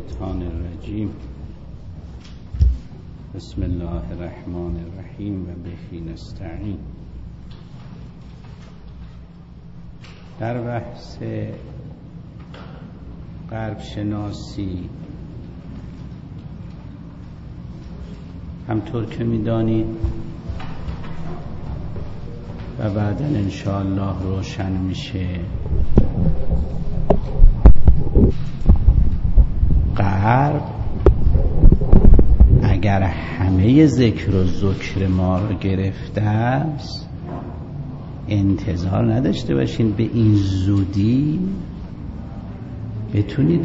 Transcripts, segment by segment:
الشیطان الرجیم. بسم الله الرحمن الرحیم و به نستعین. در بحث غرب شناسی همطور که می‌دانید و بعداً انشاءالله روشن میشه، غرب اگر همه ذکر و ذکر ما رو گرفته است، انتظار نداشته باشین به این زودی بتونید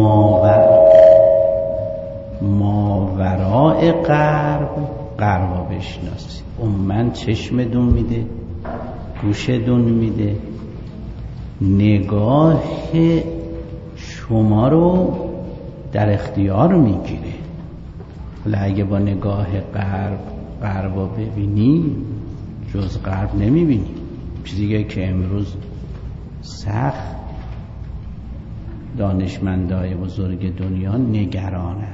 ماوراء غرب بشناسید. من چشم دون میده، گوش دون میده، نگاه شما رو در اختیار میگیره. ولی اگه با نگاه غرب رو ببینی، جز غرب نمیبینی. چیزی که امروز سخت دانشمندای بزرگ دنیا نگرانه.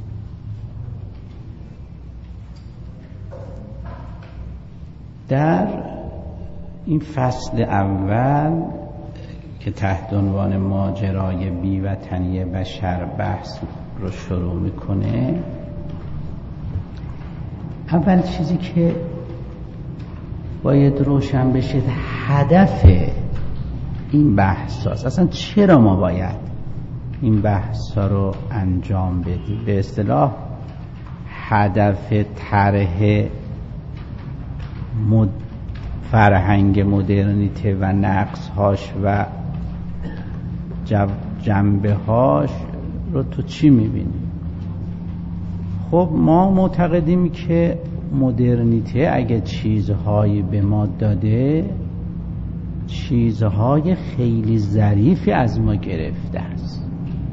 در این فصل اول که تحت عنوان ماجرای بیوطنی بشر بحث رو شروع میکنه، اول چیزی که باید روشن بشه هدف این بحث هاست. اصلا چرا ما باید این بحث ها رو انجام بدیم؟ به اصطلاح هدف طرح فرهنگ مدرنیته و نقصهاش و جنبه هاش رو تو چی میبینیم؟ خب ما معتقدیم که مدرنیته اگه چیزهایی به ما داده، چیزهای خیلی ظریفی از ما گرفته است.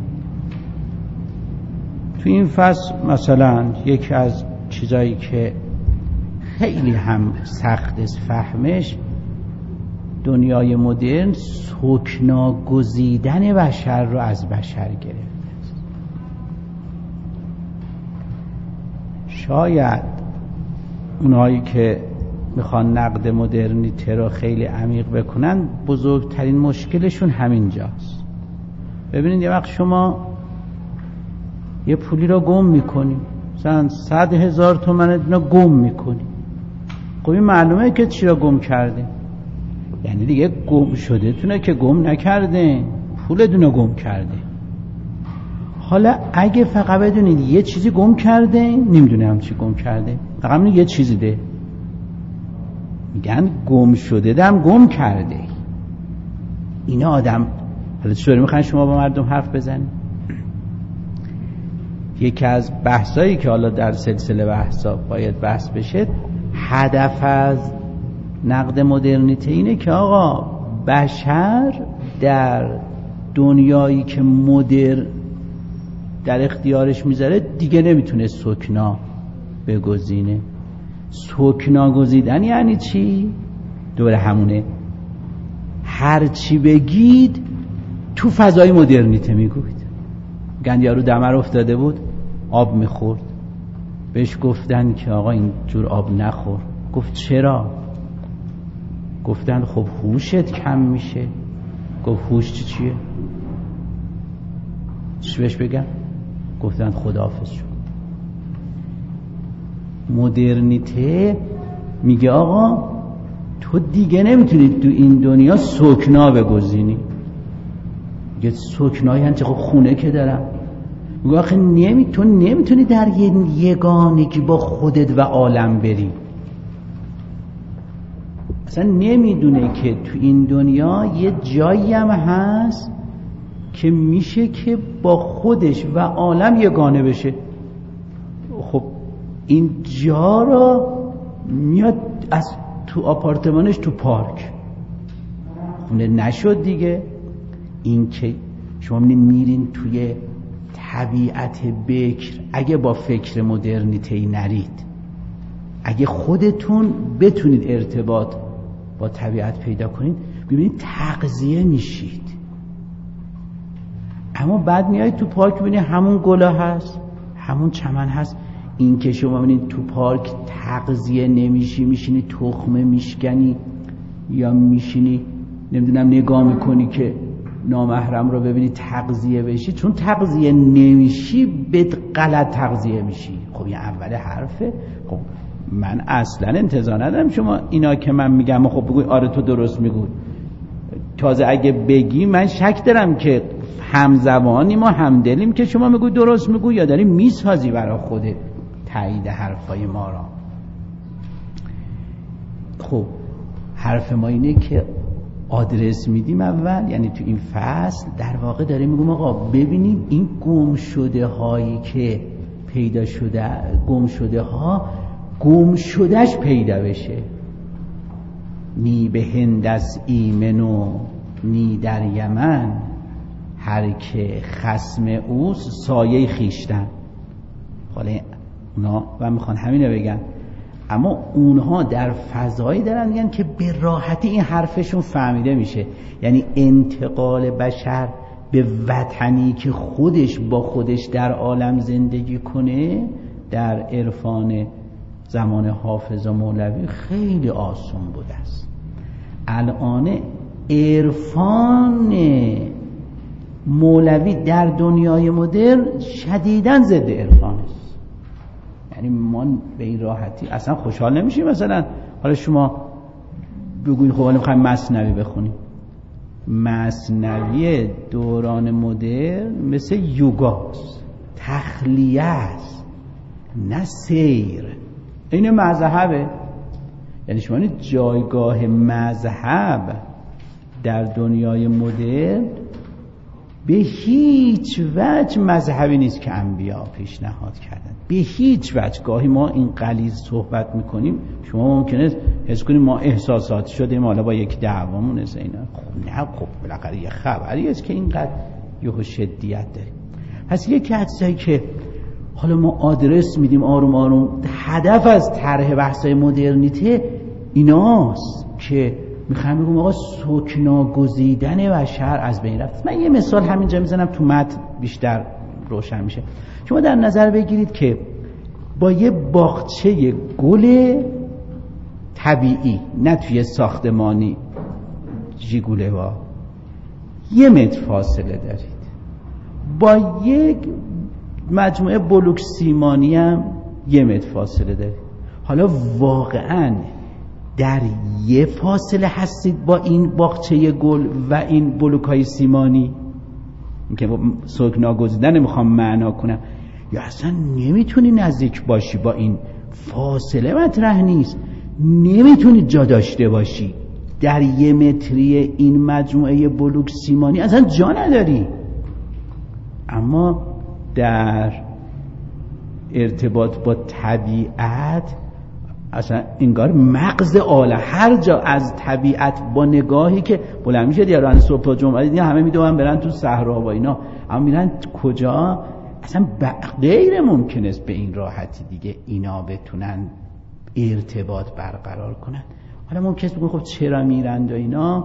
تو این فصل مثلا یکی از چیزایی که خیلی هم سخت است فهمش، دنیای مدرن سکنا گزیدن بشر رو از بشر گرفته است. شاید اونایی که میخوان نقد مدرنیته رو خیلی عمیق بکنن، بزرگترین مشکلشون همینجاست. ببینید یه وقت شما یه پولی رو گم میکنی، مثلا 100,000 تومان رو گم میکنی. خب این معلومه که چی رو گم کرده، یعنی دیگه گم شده تونه که گم نکرده، پولتون رو گم کرده. حالا اگه فقط بدونید یه چیزی گم کرده، نمیدونم چی گم کرده، فقط یه چیزی ده، میگن گم شده دم گم کرده. اینا آدم حالا چطوری میخواین شما با مردم حرف بزنید؟ یکی از بحثایی که حالا در سلسله بحثا باید بحث بشه، هدف از نقد مدرنیته اینه که آقا بشر در دنیایی که مدرن در اختیارش میذاره دیگه نمیتونه سکنا بگزینه. سکنا گزیدن یعنی چی؟ دوباره همونه، هر چی بگید تو فضای مدرنیته میگوید. گندیارو دمر افتاده بود، آب میخورد، بهش گفتن که آقا این جور آب نخور. گفت چرا؟ گفتن خب هوشت کم میشه. گفت هوش چیه؟ چی بهش بگم؟ گفتن خداحافظ شد. مدرنیته میگه آقا تو دیگه نمیتونی تو این دنیا سکنا بگزینی. میگه سکنا یعنی خب خونه که دارم. میگه آخه تو نمیتونی در یگانگی با خودت و عالم بری. اصلا نمیدونه که تو این دنیا یه جایی هم هست که میشه که با خودش و عالم یگانه بشه. خب این جا رو میاد از تو آپارتمانش تو پارک، خونه نشد دیگه. این که شما میرین توی طبیعت بکر، اگه با فکر مدرنیته‌ای نرید، اگه خودتون بتونید ارتباط با طبیعت پیدا کنید، ببینید تغذیه میشید. اما بعد میای تو پارک ببینی همون گلا هست، همون چمن هست. این که شما ببینید تو پارک تغذیه نمیشی، میشینی تخمه میشکنی یا میشینی نمیدونم نگاه میکنی که نامحرم رو ببینی تغذیه بشی، چون تغذیه نمیشی به غلط تغذیه میشی. خب این اول حرفه. خب من اصلا انتظار ندارم شما اینا که من میگم خب بگوی آره تو درست میگوی. تازه اگه بگی من شک دارم که همزبانیم و همدلیم که شما میگوی درست میگوی یا داری میسازی برای خودت تایید حرفای ما را. خب حرف ما اینه که آدرس میدیم اول، یعنی تو این فصل در واقع داریم میگم آقا ببینید این گم شده هایی که پیدا شده، گم شده ها گم شدهش پیدا بشه. نی به هند از ایمنو نی در یمن، هر که خصم اوست سایه خیشتن. حالا اونا و میخوان همینو بگن، اما اونها در فضایی دارن میگن که به راحتی این حرفشون فهمیده میشه. یعنی انتقال بشر به وطنی که خودش با خودش در عالم زندگی کنه در عرفان زمان حافظ و مولوی خیلی آسان بوده است. الان عرفان مولوی در دنیای مدرن شدیداً ضد عرفان است. یعنی ما به این راحتی اصلا خوشحال نمیشیم. مثلا حالا شما بگوید خب حالا میخوایم مثنوی بخونیم. مثنوی دوران مدرن مثل یوگاست، تخلیه است نه سیر. این مذهبه. یعنی شما جایگاه مذهب در دنیای مدرن به هیچ وجه مذهبی نیست که انبیا پیشنهاد کردن، به هیچ وجه. گاهی ما این غلیظ صحبت میکنیم، شما ممکنه حس کنید ما احساساتی شدیم حالا با یک دعوامون از اینا. خب نه، خب بالاخره یه خبری است که اینقدر یهو شدیت داره. پس یکی از چیزایی که حالا ما آدرس میدیم آروم آروم، هدف از طرح بحث‌های مدرنیته ایناست که میخوام بگم آقا سکنا گزیدن بشر از بین رفت. من یه مثال همینجا میزنم تو متن بیشتر روشن میشه. شما در نظر بگیرید که با یه باغچه گل طبیعی، نه توی ساختمانی ژیگوله وا، 1 متر فاصله دارید. با یک مجموعه بلوک سیمانی هم 1 متر فاصله دارید. حالا واقعاً در یه فاصله هستید با این باغچه گل و این بلوک‌های سیمانی که سکنا گزیدن نمیخوام معنا کنم، یا اصلا نمیتونی نزدیک باشی، با این فاصله مطرح نیست، نمیتونی جا داشته باشی در 1 متری این مجموعه بلوک سیمانی، اصلا جا نداری. اما در ارتباط با طبیعت اصلا انگار مغز عالم، هر جا از طبیعت با نگاهی که بلند میشه دیگه صبح تا جمعه دیگه همه میدونن برن تو صحرا و اینا، اما میرن کجا؟ اصلا غیر ممکن است به این راحتی دیگه اینا بتونن ارتباط برقرار کنن. حالا ممکنه بگن خب چرا میرند و اینا؟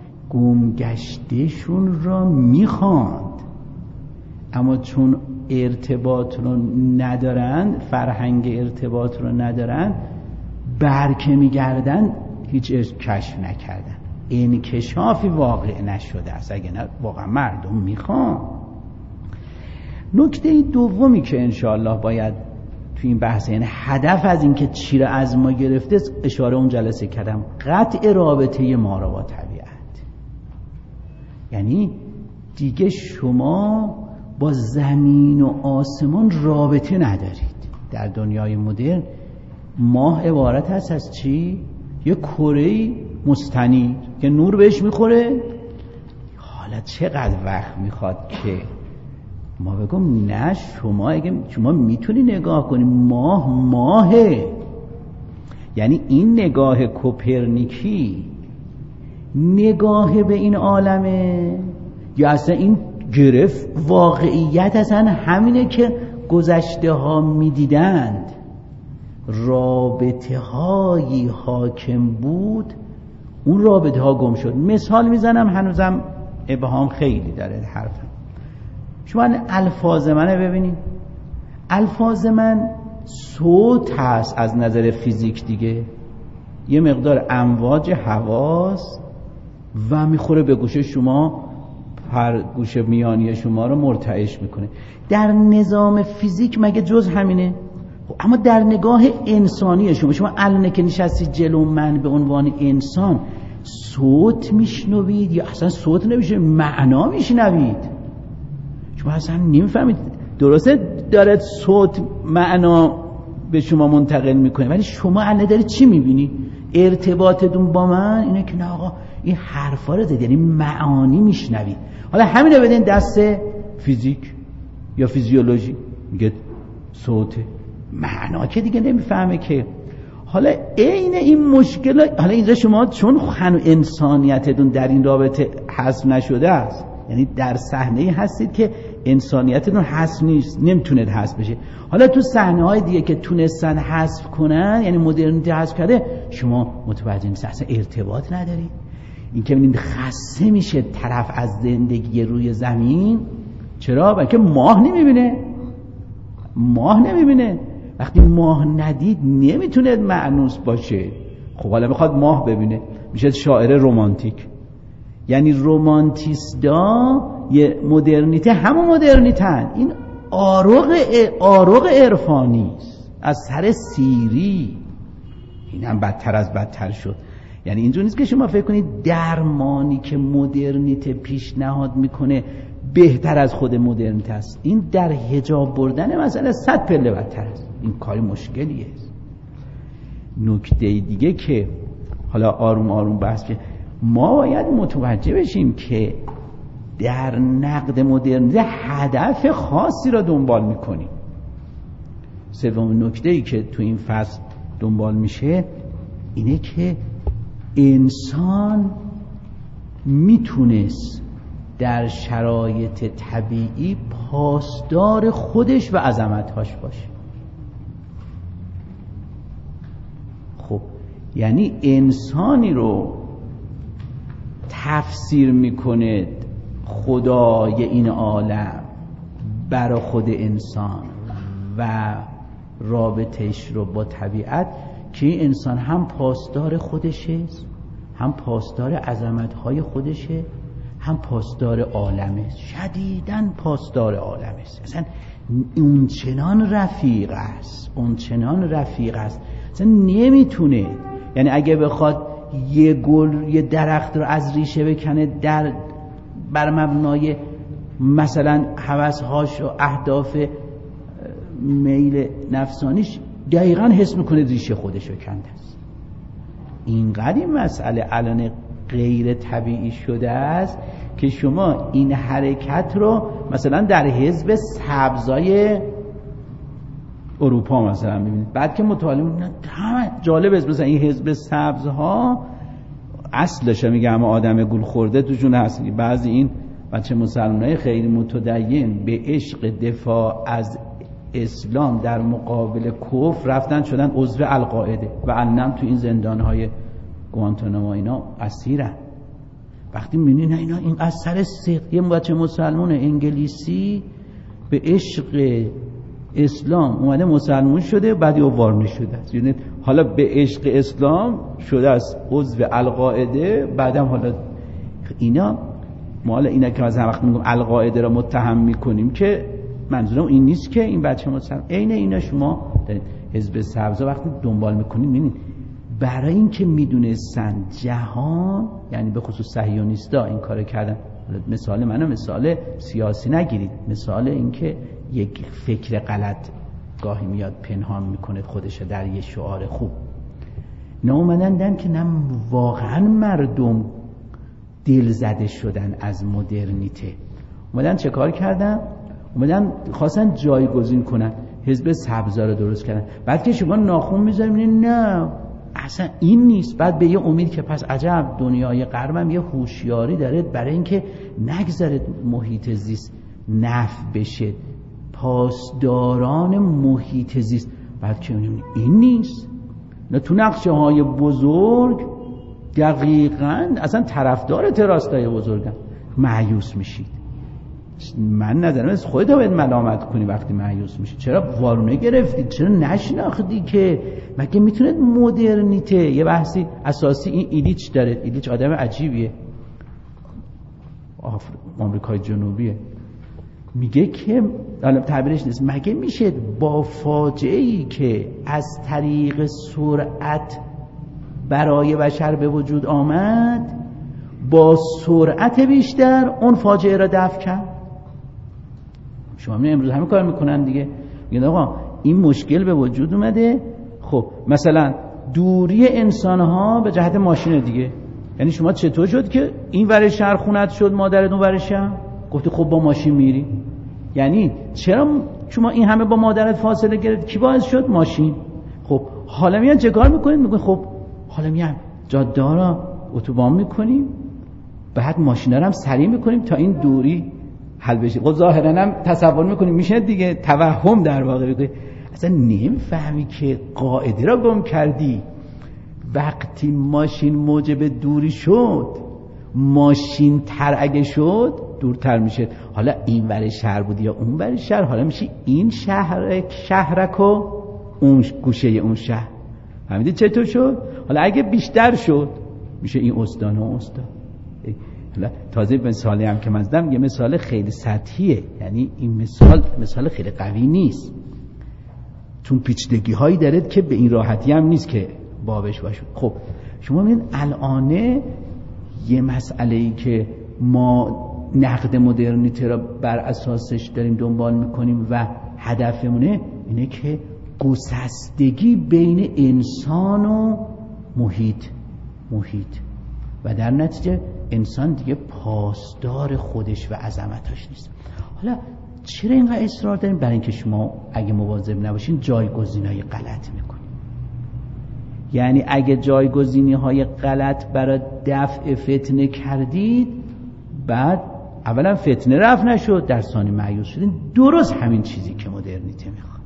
گمگشتشون را میخواند، اما چون ارتباط رو ندارن، فرهنگ ارتباط رو ندارن، برکه میگردن هیچ کشف نکردن، انکشافی واقع نشده است. اگه نه واقعا مردم میخوان. نکته دومی که انشاءالله باید تو این بحث، یعنی هدف از این که چی رو از ما گرفته، اشاره اون جلسه کردم، قطع رابطه ما را با طبیعت. یعنی دیگه شما با زمین و آسمان رابطه ندارید. در دنیای مدرن ماه عبارت هست از چی؟ یه کره مستنیر که نور بهش میخوره. حالا چقدر وقت میخواد که ما بگم نه شما، اگه شما میتونی نگاه کنی ماهه. یعنی این نگاه کوپرنیکی نگاه به این عالمه، یا اصلا این گرفت واقعیت اصلا همینه که گذشته ها میدیدند، رابطه هایی حاکم بود، اون رابطه ها گم شد. مثال میزنم، هنوزم ابهام خیلی داره حرفم. شما الفاظ منو ببینید، الفاظ من صوت هست از نظر فیزیک دیگه، یه مقدار امواج حواس و میخوره به گوش شما، هر گوش میانی شما رو مرتعش میکنه. در نظام فیزیک مگه جز همینه؟ اما در نگاه انسانی شما الان که نشستید جلو من به عنوان انسان، صوت میشنوید یا اصلا صوت نمیشه، معنا میشنوید؟ شما اصلا نمیفهمید. درسته داره صوت معنا به شما منتقل میکنه، ولی شما الان داری چی میبینی؟ ارتباطتون با من اینه که نه آقا این حرفا رو زد، یعنی معانی میشنوید. حالا همینو بدین دست فیزیک یا فیزیولوژی، میگه صوت، معنا که دیگه نمیفهمه که. حالا عین این مشکل، حالا اینجا شما چون هنوز انسانیتتون در این رابطه حذف نشده است، یعنی در صحنه‌ای هستید که انسانیتتون حذف نیست، نمیتونه حذف بشه. حالا تو صحنه‌های دیگه که تونستن حذف کنن، یعنی مدرنیته حذف کرده، شما متوجه نیست، اصلا ارتباط ندارید. این که می‌بینید خسته میشه طرف از زندگی روی زمین. چرا؟ برای که ماه نمیبینه. وقتی ماه ندید نمیتونه مأنوس باشه. خب حالا میخواد ماه ببینه، میشه شاعر رمانتیک. یعنی رومانتیستا یه مدرنیته، همون مدرنیتن. این آروغ عرفانی است از سر سیری. این هم بدتر از بدتر شد. یعنی اینجور نیست که شما فکر کنید درمانی که مدرنیته پیشنهاد میکنه بهتر از خود مدرنیته است. این در حجاب بردن مسئله 100 پله بدتر است. این کاری مشکلیه. نکته دیگه که حالا آروم آروم بحث که ما باید متوجه بشیم که در نقد مدرنیته هدف خاصی را دنبال میکنیم. سومین نکته‌ای که تو این فصل دنبال میشه اینه که انسان میتونست در شرایط طبیعی پاسدار خودش و عظمت‌هاش باشه. خب یعنی انسانی رو تفسیر میکنه خدای این عالم برای خود انسان و رابطهش رو با طبیعت، که این انسان هم پاسدار خودشه، هم پاسدار عظمت‌های خودشه، هم پاسدار عالمه، شدیداً پاسدار عالمه. اصلا اون چنان رفیق است اصلا نمیتونه. یعنی اگه بخواد یه گل، یه درخت رو از ریشه بکنه بر مبنای مثلا هوس‌هاش و اهداف میل نفسانیش، دقیقاً حس میکنه ریشه خودش رو کنده است. اینقدر این مسئله الان غیر طبیعی شده است که شما این حرکت رو مثلا در حزب سبزای اروپا مثلا میبینید. بعد که مطالعه میکنید جالب است، مثلا این حزب سبزها اصلش میگم آدم گول خورده توشون هست. بعضی این بچه مسلمانای خیلی متدین به عشق دفاع از اسلام در مقابل کفر رفتن شدن عضو القاعده و الان تو این زندانهای گوانتانامو اینا اسیرن. وقتی میبینی نه اینا این اثر یه بچه مسلمان انگلیسی به عشق اسلام اومده مسلمان شده، بعدی وارد شده است، یعنی حالا به عشق اسلام شده است عضو القاعده، بعدم حالا اینا ما حالا اینا که از وقت میگم القاعده را متهم میکنیم که منظورم این نیست که این بچه مسلمان عین اینا شما دارید حزب سبزا وقتی دنبال میکنید میبینید برای این که میدونستن جهان، یعنی به خصوص صهیونیستا این کارو کردن. مثال منو مثال سیاسی نگیرید، مثال این که یک فکر غلط گاهی میاد پنهان میکنه خودش در یه شعار خوب. نه اومدن که نه واقعا مردم دل زده شدن از مدرنیته. اومدن چه کار کردن؟ اومدن خواستن جایگزین کنن، حزب سبزا رو درست کردن. بعد که شما ناخون میذارید نه اصلا این نیست، بعد به یه امید که پس عجب دنیای غربم یه هوشیاری داره برای اینکه نگذاره محیط زیست نفع بشه، پاسداران محیط زیست. بعد که این نیست، نه تو نقشه های بزرگ دقیقاً اصلا طرفدار تراستای بزرگن، مایوس میشید. من نظرم از خودت باید ملامت کنی وقتی مایوس میشی. چرا وارونه گرفتید؟ چرا نشناختی که مگه میتونه مدرنیته؟ یه بحثی اساسی این ایلیچ داره. ایلیچ آدم عجیبیه، آمریکای جنوبیه. میگه که حالا تعبیرش نیست، مگه میشه با فاجعه‌ای که از طریق سرعت برای بشر به وجود آمد با سرعت بیشتر اون فاجعه را دفع کرد؟ شما همین امروز همه کار میکنن دیگه. میگن آقا این مشکل به وجود اومده، خب مثلا دوری انسان‌ها به جهت ماشین دیگه. یعنی شما چطور شد که این ور شهر خونت شد، مادرت اون ور شهر؟ گفتی خب با ماشین میری. یعنی چرا شما این همه با مادرت فاصله گرفت؟ کی باعث شد؟ ماشین. خب حالا میان چه کار میکنید؟ میگن خب حالا میان جاده را اتوبان میکنیم، بعد ماشینا رو هم سریع میکنیم تا این دوری حل بشه. خب ظاهرا هم تصور میکنیم میشه دیگه، توهم در واقع بگید. اصلا نمیفهمی که قاعده را گم کردی. وقتی ماشین موجب دوری شد، ماشین تر اگه شد دورتر میشه. حالا این ور شهر بود یا اون ور شهر، حالا میشه این شهرک و اون گوشه اون شهر. فهمیدید چطور شد؟ حالا اگه بیشتر شد میشه این استان و اون استان. حالا تازه مثالی هم که من زدم یه مثال خیلی سطحیه، یعنی این مثال خیلی قوی نیست، چون پیچیدگی هایی داره که به این راحتی هم نیست که بابش باشه. خب شما می‌بینید الان یه مسئله‌ای که ما نقد مدرنیته را بر اساسش داریم دنبال میکنیم و هدفمونه اینه که گسستگی بین انسان و محیط و در نتیجه انسان دیگه پاسدار خودش و عظمتش نیست. حالا چرا اینقدر اصرار داریم؟ برای اینکه شما اگه مواظب نباشین جایگزینای غلط میکنید. یعنی اگه جایگزینی‌های غلط برای دفع فتنه کردید، بعد اولا فتنه رفع نشد، در ثانی مایوس شدین. درست همین چیزی که مدرنیته میخواد.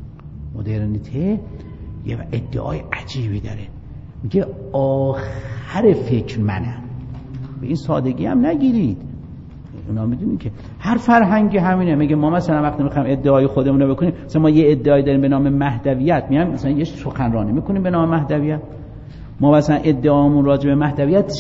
مدرنیته یه ادعای عجیبی داره، میگه آخر فکر منم. به این سادگی هم نگیرید. اونا میدونید که هر فرهنگی همینه. میگه ما مثلا وقتی میخوایم ادعای خودمون رو بکنیم، مثلا ما یه ادعای داریم به نام مهدویت، میایم مثلا یه سخنرانی میکنیم به نام مهدویت. ما مثلا ادعامون راجع به مهدویت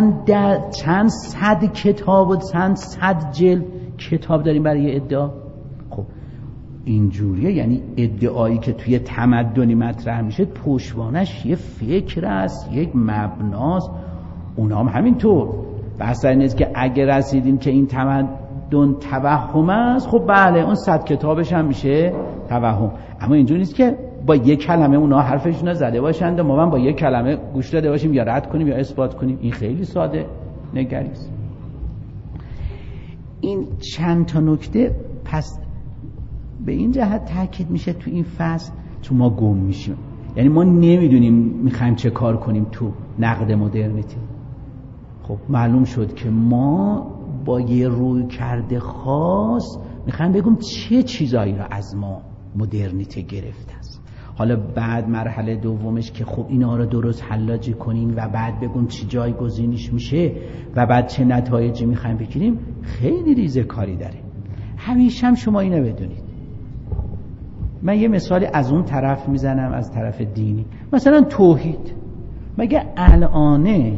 چند صد کتاب و چند صد جلد کتاب داریم برای ادعا. خب اینجوریه، یعنی ادعایی که توی تمدنی مطرح میشه پشتوانش یه فکر است، یک مبناست. اونا هم همینطور. بحث نیست که اگه رسیدیم که این تمدن توهم است، خب بله اون 100 کتابش هم میشه توهم. اما اینجوری نیست که با یک کلمه اونا حرفشون رو زده باشند و ما با یک کلمه گوش داده باشیم یا رد کنیم یا اثبات کنیم. این خیلی ساده نگری است. این چند تا نکته پس به این جهت تاکید میشه تو این فصل، چون ما گم میشیم. یعنی ما نمیدونیم میخوایم چه کار کنیم تو نقد مدرنیته. خب معلوم شد که ما با یه روی کرده خاص میخوایم بگم چه چیزایی را از ما مدرنیته گرفته است. حالا بعد مرحله دومش که خب اینا را درست حلاجی کنیم و بعد بگم چی جایگزینش میشه و بعد چه نتایجی میخوایم بگیریم، خیلی ریزه کاری داره. همیشه هم شما اینو بدونید. من یه مثالی از اون طرف میزنم، از طرف دینی. مثلا توحید. مگه الان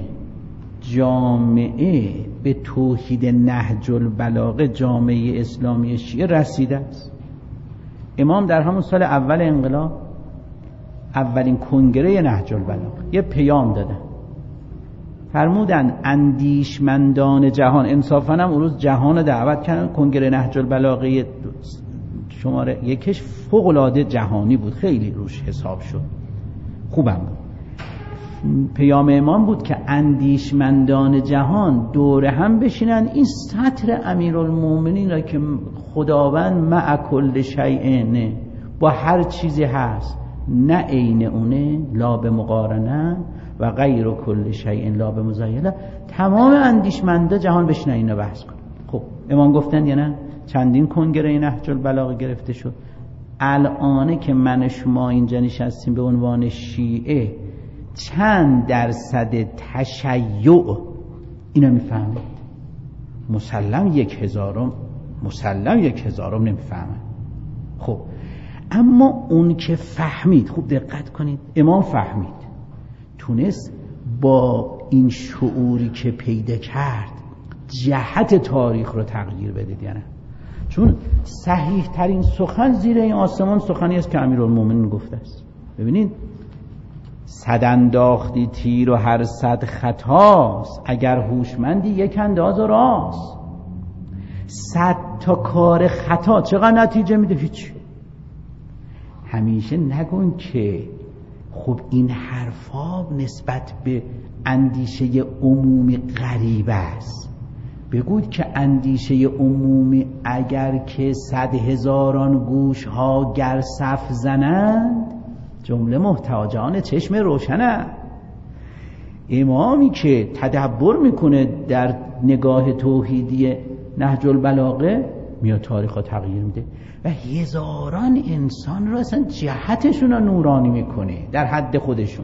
جامعه به توحید نهج البلاغه جامعه اسلامی شیعه رسیده است؟ امام در همون سال اول انقلاب، اولین کنگره نهج البلاغه، یه پیام دادن، فرمودن اندیشمندان جهان، انصافاً هم اون روز جهان رو دعوت کردن. کنگره نهج البلاغه شماره یکش فوق‌العاده جهانی بود، خیلی روش حساب شد، خوبم بود. پیام امام بود که اندیشمندان جهان دور هم بشینن این سطر امیرالمومنین را که خداوند مع کل شیء، با هر چیزی هست، نه عین اونه، لا به مقارنه و غیر کل شیء لا به مزایله، تمام اندیشمندا جهان بشینن اینا بحث کن. خب امام گفتن یا نه؟ چندین کنگره نهج البلاغه گرفته شد. الان که من شما اینجا نشستیم به عنوان شیعه، چند درصد تشیع اینا میفهمید؟ مسلم 1/1000 مسلم 1000 نمیفهمن. خب اما اون که فهمید، خوب دقت کنید، امام فهمید، تونست با این شعوری که پیدا کرد جهت تاریخ رو تغییر بده یا نه؟ چون صحیح ترین سخن زیر این آسمان سخنی است که امیرالمومنین گفته است. ببینید، 100 انداختی تیر و هر 100 خطاست، اگر هوشمندی 1 انداز و راست. 100 تا کار خطا چقدر نتیجه میده؟ هیچ. همیشه نگون که خب این حرفا نسبت به اندیشه عمومی غریب است. بگوید که اندیشه عمومی اگر که 100,000 گوش ها گر صف زنند، جمله محتاجان چشم روشنه. امامی که تدبر میکنه در نگاه توحیدی نهج البلاغه، میاد تاریخ ها تغییر میده و هزاران انسان رو اصلا جهتشون رو نورانی میکنه در حد خودشون.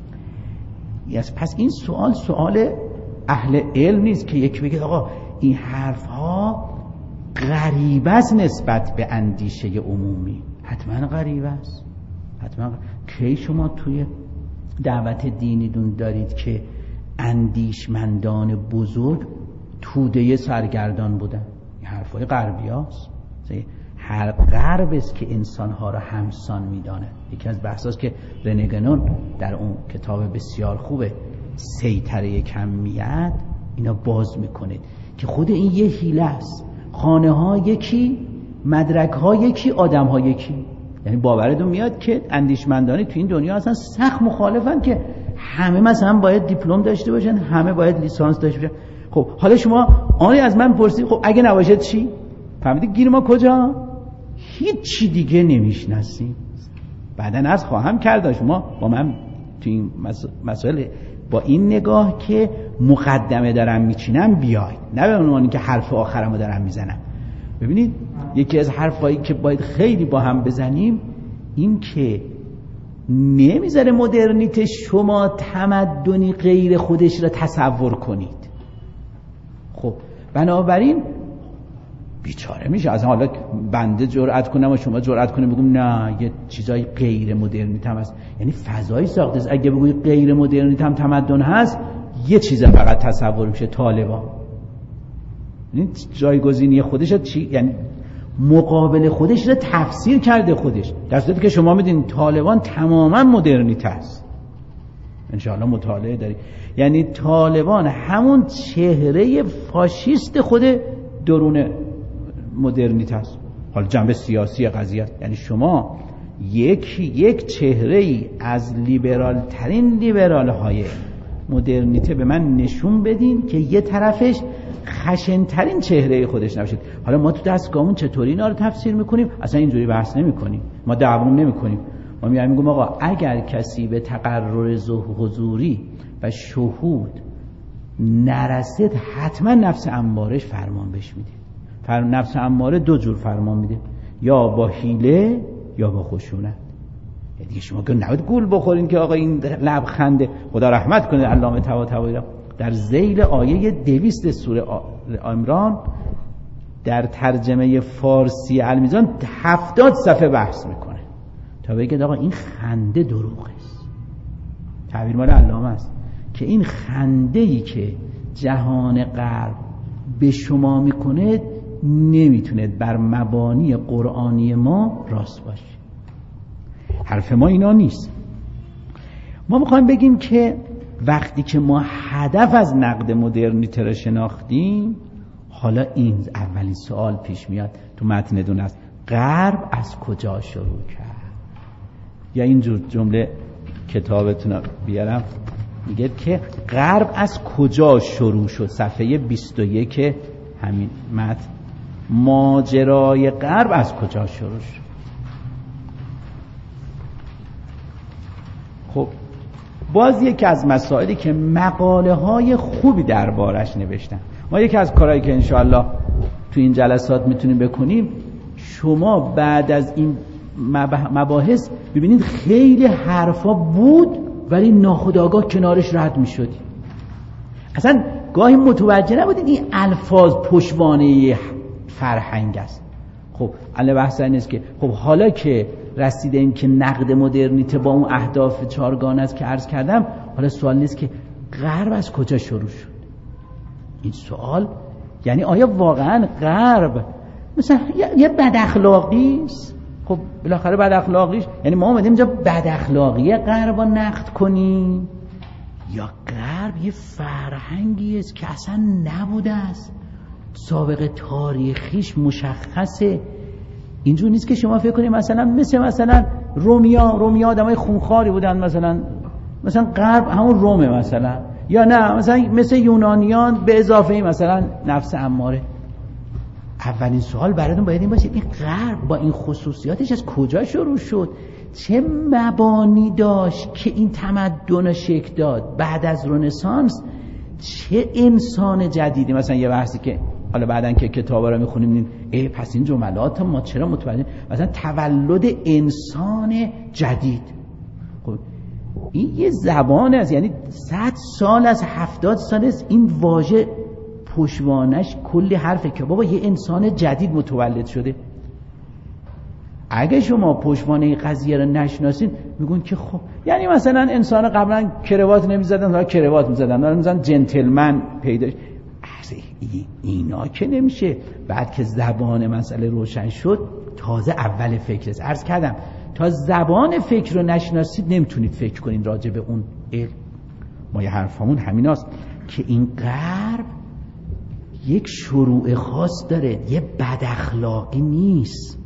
پس این سوال اهل علم نیست که یک بگه آقا این حرف ها غریب است نسبت به اندیشه عمومی. حتما غریب است، حتما. کی شما توی دعوت دینیدون دارید که اندیشمندان بزرگ توده سرگردان بودن؟ این حرفای غربی هاست. هر غرب است که انسانها را همسان میدانه. یکی از بحثاست که رنگنون در اون کتاب بسیار خوبه سیطره کمیت اینا باز میکنه که خود این یه حیله است. خانه ها یکی، مدرک ها یکی، آدم ها یکی. یعنی باورتون میاد که اندیشمندانی تو این دنیا اصلا سخت مخالفن که همه مثلا باید دیپلم داشته باشن، همه باید لیسانس داشته باشن. خب حالا شما آنی از من پرسید خب اگه نباشه چی؟ فهمیدید گیر ما کجا؟ هیچی دیگه نمیشناسیم. بعداً از خواهم کرد شما با من تو این مسائل با این نگاه که مقدمه دارم میچینم بیاید، نه به عنوانی که حرف آخرمو دارم میزنم. ببینید یکی از حرفایی که باید خیلی با هم بزنیم این که نمیذاره مدرنیته شما تمدنی غیر خودش را تصور کنید. خب بنابراین بیچاره میشه. از حالا بنده جرأت کنم و شما جرأت کنیم بگم نه یه چیزای غیر مدرنیته هم هست، یعنی فضایی ساخته است. اگه بگوی غیر مدرنیته هم تمدن هست، یه چیز فقط تصور میشه، طالبان. یعنی جایگزینی خودش چی؟ یعنی مقابل خودش رو تفسیر کرده خودش، در صورتی که شما میدونید طالبان تماما مدرنیته است. انشاءالله مطالعه داری. یعنی طالبان همون چهره فاشیست خود درون مدرنیته است. حالا جنبه سیاسی قضیه است. یعنی شما یک چهره ای از لیبرال ترین لیبرال های مدرنیته به من نشون بدین که یه طرفش خشن ترین چهره خودش نباشید. حالا ما تو دستگاهمون چطوری اینا رو تفسیر میکنیم؟ اصلا اینجوری بحث نمیکنیم، ما دعوام نمیکنیم. ما میگیم آقا اگر کسی به تقرر حضوری و شهود نرسید حتما نفس امارهش فرمان بهش میده. نفس اماره 2 جور فرمان میده، یا با حیله یا با خشونت. دیگه شما که نباید گول بخورین که آقا این لبخنده. خدا رحمت کنه علامه طباطبایی در ذیل آیه 200 سوره عمران در ترجمه فارسی المیزان 70 صفحه بحث میکنه تا بگه آقا این خنده دروغ است. تعبیر مال علامه است که این خنده‌ای که جهان غرب به شما میکنه نمیتونه بر مبانی قرآنی ما راست باشه. حرف ما اینا نیست. ما میخوایم بگیم که وقتی که ما هدف از نقد مدرنیته را شناختیم، حالا این اولین سوال پیش میاد تو متن دون است: غرب از کجا شروع کرد؟ یا اینجور جمله کتابتون رو بیارم، میگه که غرب از کجا شروع شد. صفحه 21 همین متن، ماجرای غرب از کجا شروع شد. خب باز یکی از مسائلی که مقاله های خوبی دربارش نوشتن، ما یکی از کارهایی که انشاءالله تو این جلسات میتونیم بکنیم، شما بعد از این مباحث ببینید خیلی حرفا بود ولی ناخودآگاه کنارش رد میشدید. اصلا گاهی متوجه نبودید این الفاظ پشتوانه فرهنگ است. خب الان بحث این است که خب حالا که رسیدیم که نقد مدرنیته با اون اهداف چهارگانه است که عرض کردم، حالا سوال نیست که غرب از کجا شروع شد. این سوال یعنی آیا واقعا غرب مثلا یه بد اخلاقی است؟ خب بالاخره بد اخلاقیش یعنی ما اومدیم اینجا بد اخلاقی غرب رو نقد کنیم، یا غرب یه فرهنگی است که اصلا نبوده است، سابقه تاریخیش مشخصه. اینجور نیست که شما فکر کنید مثلا رومیا آدمای خونخواری بودن، مثلا غرب همون رومه مثلا، یا نه مثل یونانیان به اضافه مثلا نفس اماره. اولین سوال براتون باید این باشه این غرب با این خصوصیاتش از کجا شروع شد؟ چه مبانی داشت که این تمدن شکل داد؟ بعد از رنسانس چه انسان جدیدی؟ مثلا یه بحثی که حالا بعدن که کتابا رو میخونیم پس این جملات ما چرا متوجه، مثلا تولد انسان جدید. خب این یه زبان است، یعنی 100 سال از 70 سال است این واژه پشتوانش کلی حرفه که بابا یه انسان جدید متولد شده. اگه شما پشتوانه قضیه رو نشناسین میگن که خب یعنی مثلا انسان قبلا کروات نمیزدن، حالا کروات میزدن، حالا مثلا جنتلمن پیدا. اینا که نمیشه. بعد که زبان مسئله روشن شد تازه اول فکر است. عرض کردم تا زبان فکر رو نشناسید نمیتونید فکر کنید راجع به اون علم. ما یه حرفمون همیناست که این غرب یک شروع خاص داره، یه بد اخلاقی نیست،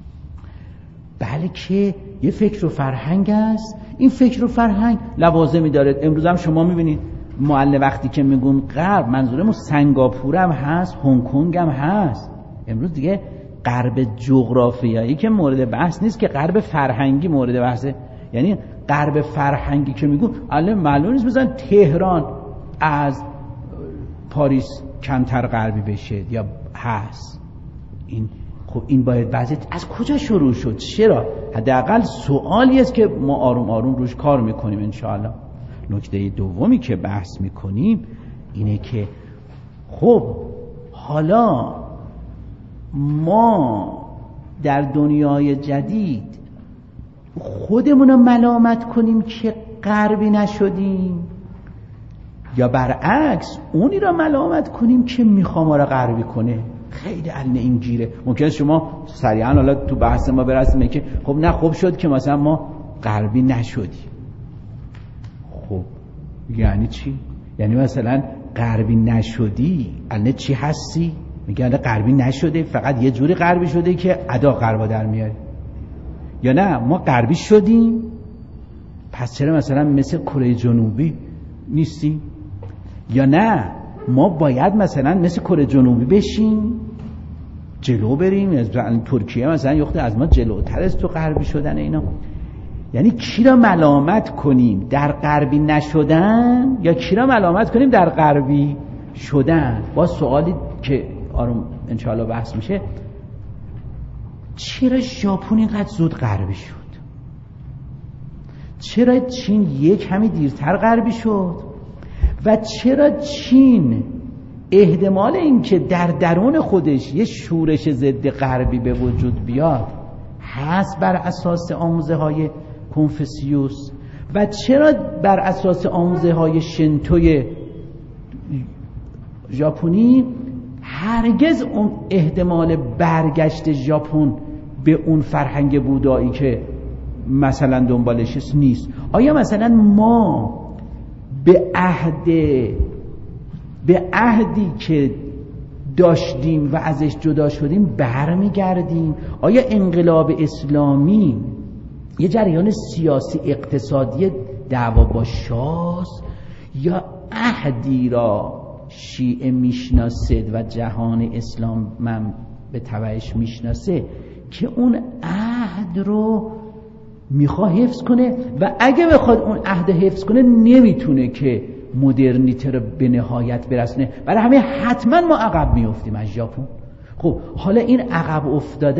بلکه یه فکر و فرهنگ است. این فکر و فرهنگ لوازمی داره. امروز هم شما میبینید معلم وقتی که میگن غرب منظورمون سنگاپور هم هست، هنگ کنگ هم هست. امروز دیگه غرب جغرافیایی که مورد بحث نیست که غرب فرهنگی مورد بحثه. یعنی غرب فرهنگی که میگن الان معلوم نیست مثلا تهران از پاریس کمتر غربی بشه یا هست. خب این باید بعضی از کجا شروع شد؟ چرا؟ حداقل سوالی است که ما آروم آروم روش کار میکنیم انشاءالله. نکته دومی که بحث میکنیم اینه که خب حالا ما در دنیای جدید خودمون رو ملامت کنیم که غربی نشدیم، یا برعکس اونی رو ملامت کنیم که میخوام ما رو غربی کنه؟ خیلی علم این گیره. ممکنه شما سریعا حالا تو بحث ما برسیم که خب نه خوب شد که مثلا ما غربی نشدیم. خب یعنی چی؟ یعنی مثلا غربی نشدی الان چی هستی؟ میگه الان غربی نشده فقط یه جوری غربی شده که ادا غربا در میاره، یا نه ما غربی شدیم پس چرا مثلا مثل کره جنوبی نیستی؟ یا نه ما باید مثلا مثل کره جنوبی بشیم جلو بریم؟ مثلا ترکیه مثلا یخته از ما جلوتر است تو غربی شدن اینا. یعنی کی را ملامت کنیم در غربی نشدن یا کی را ملامت کنیم در غربی شدن؟ با سوالی که آروم انشاءالله بحث میشه، چرا ژاپن اینقدر زود غربی شد؟ چرا چین یک کمی دیرتر غربی شد؟ و چرا چین احتمال این که در درون خودش یه شورش ضد غربی به وجود بیاد هست بر اساس آموزه های کنفوسیوس، و چرا بر اساس آموزه های شنتوی ژاپنی هرگز اون احتمال برگشت ژاپن به اون فرهنگ بودایی که مثلا دنبالش نیست؟ آیا مثلا ما به عهدی که داشتیم و ازش جدا شدیم برمیگردیم؟ آیا انقلاب اسلامی یه جریان سیاسی اقتصادی دعوا با شاست، یا عهدی را شیعه میشناسد و جهان اسلام من به تبعش میشناسه که اون عهد رو میخواد حفظ کنه و اگه بخواد اون عهد حفظ کنه نمیتونه که مدرنیته رو به نهایت برسونه؟ برای همه حتما ما عقب میافتیم از ژاپن. خب حالا این عقب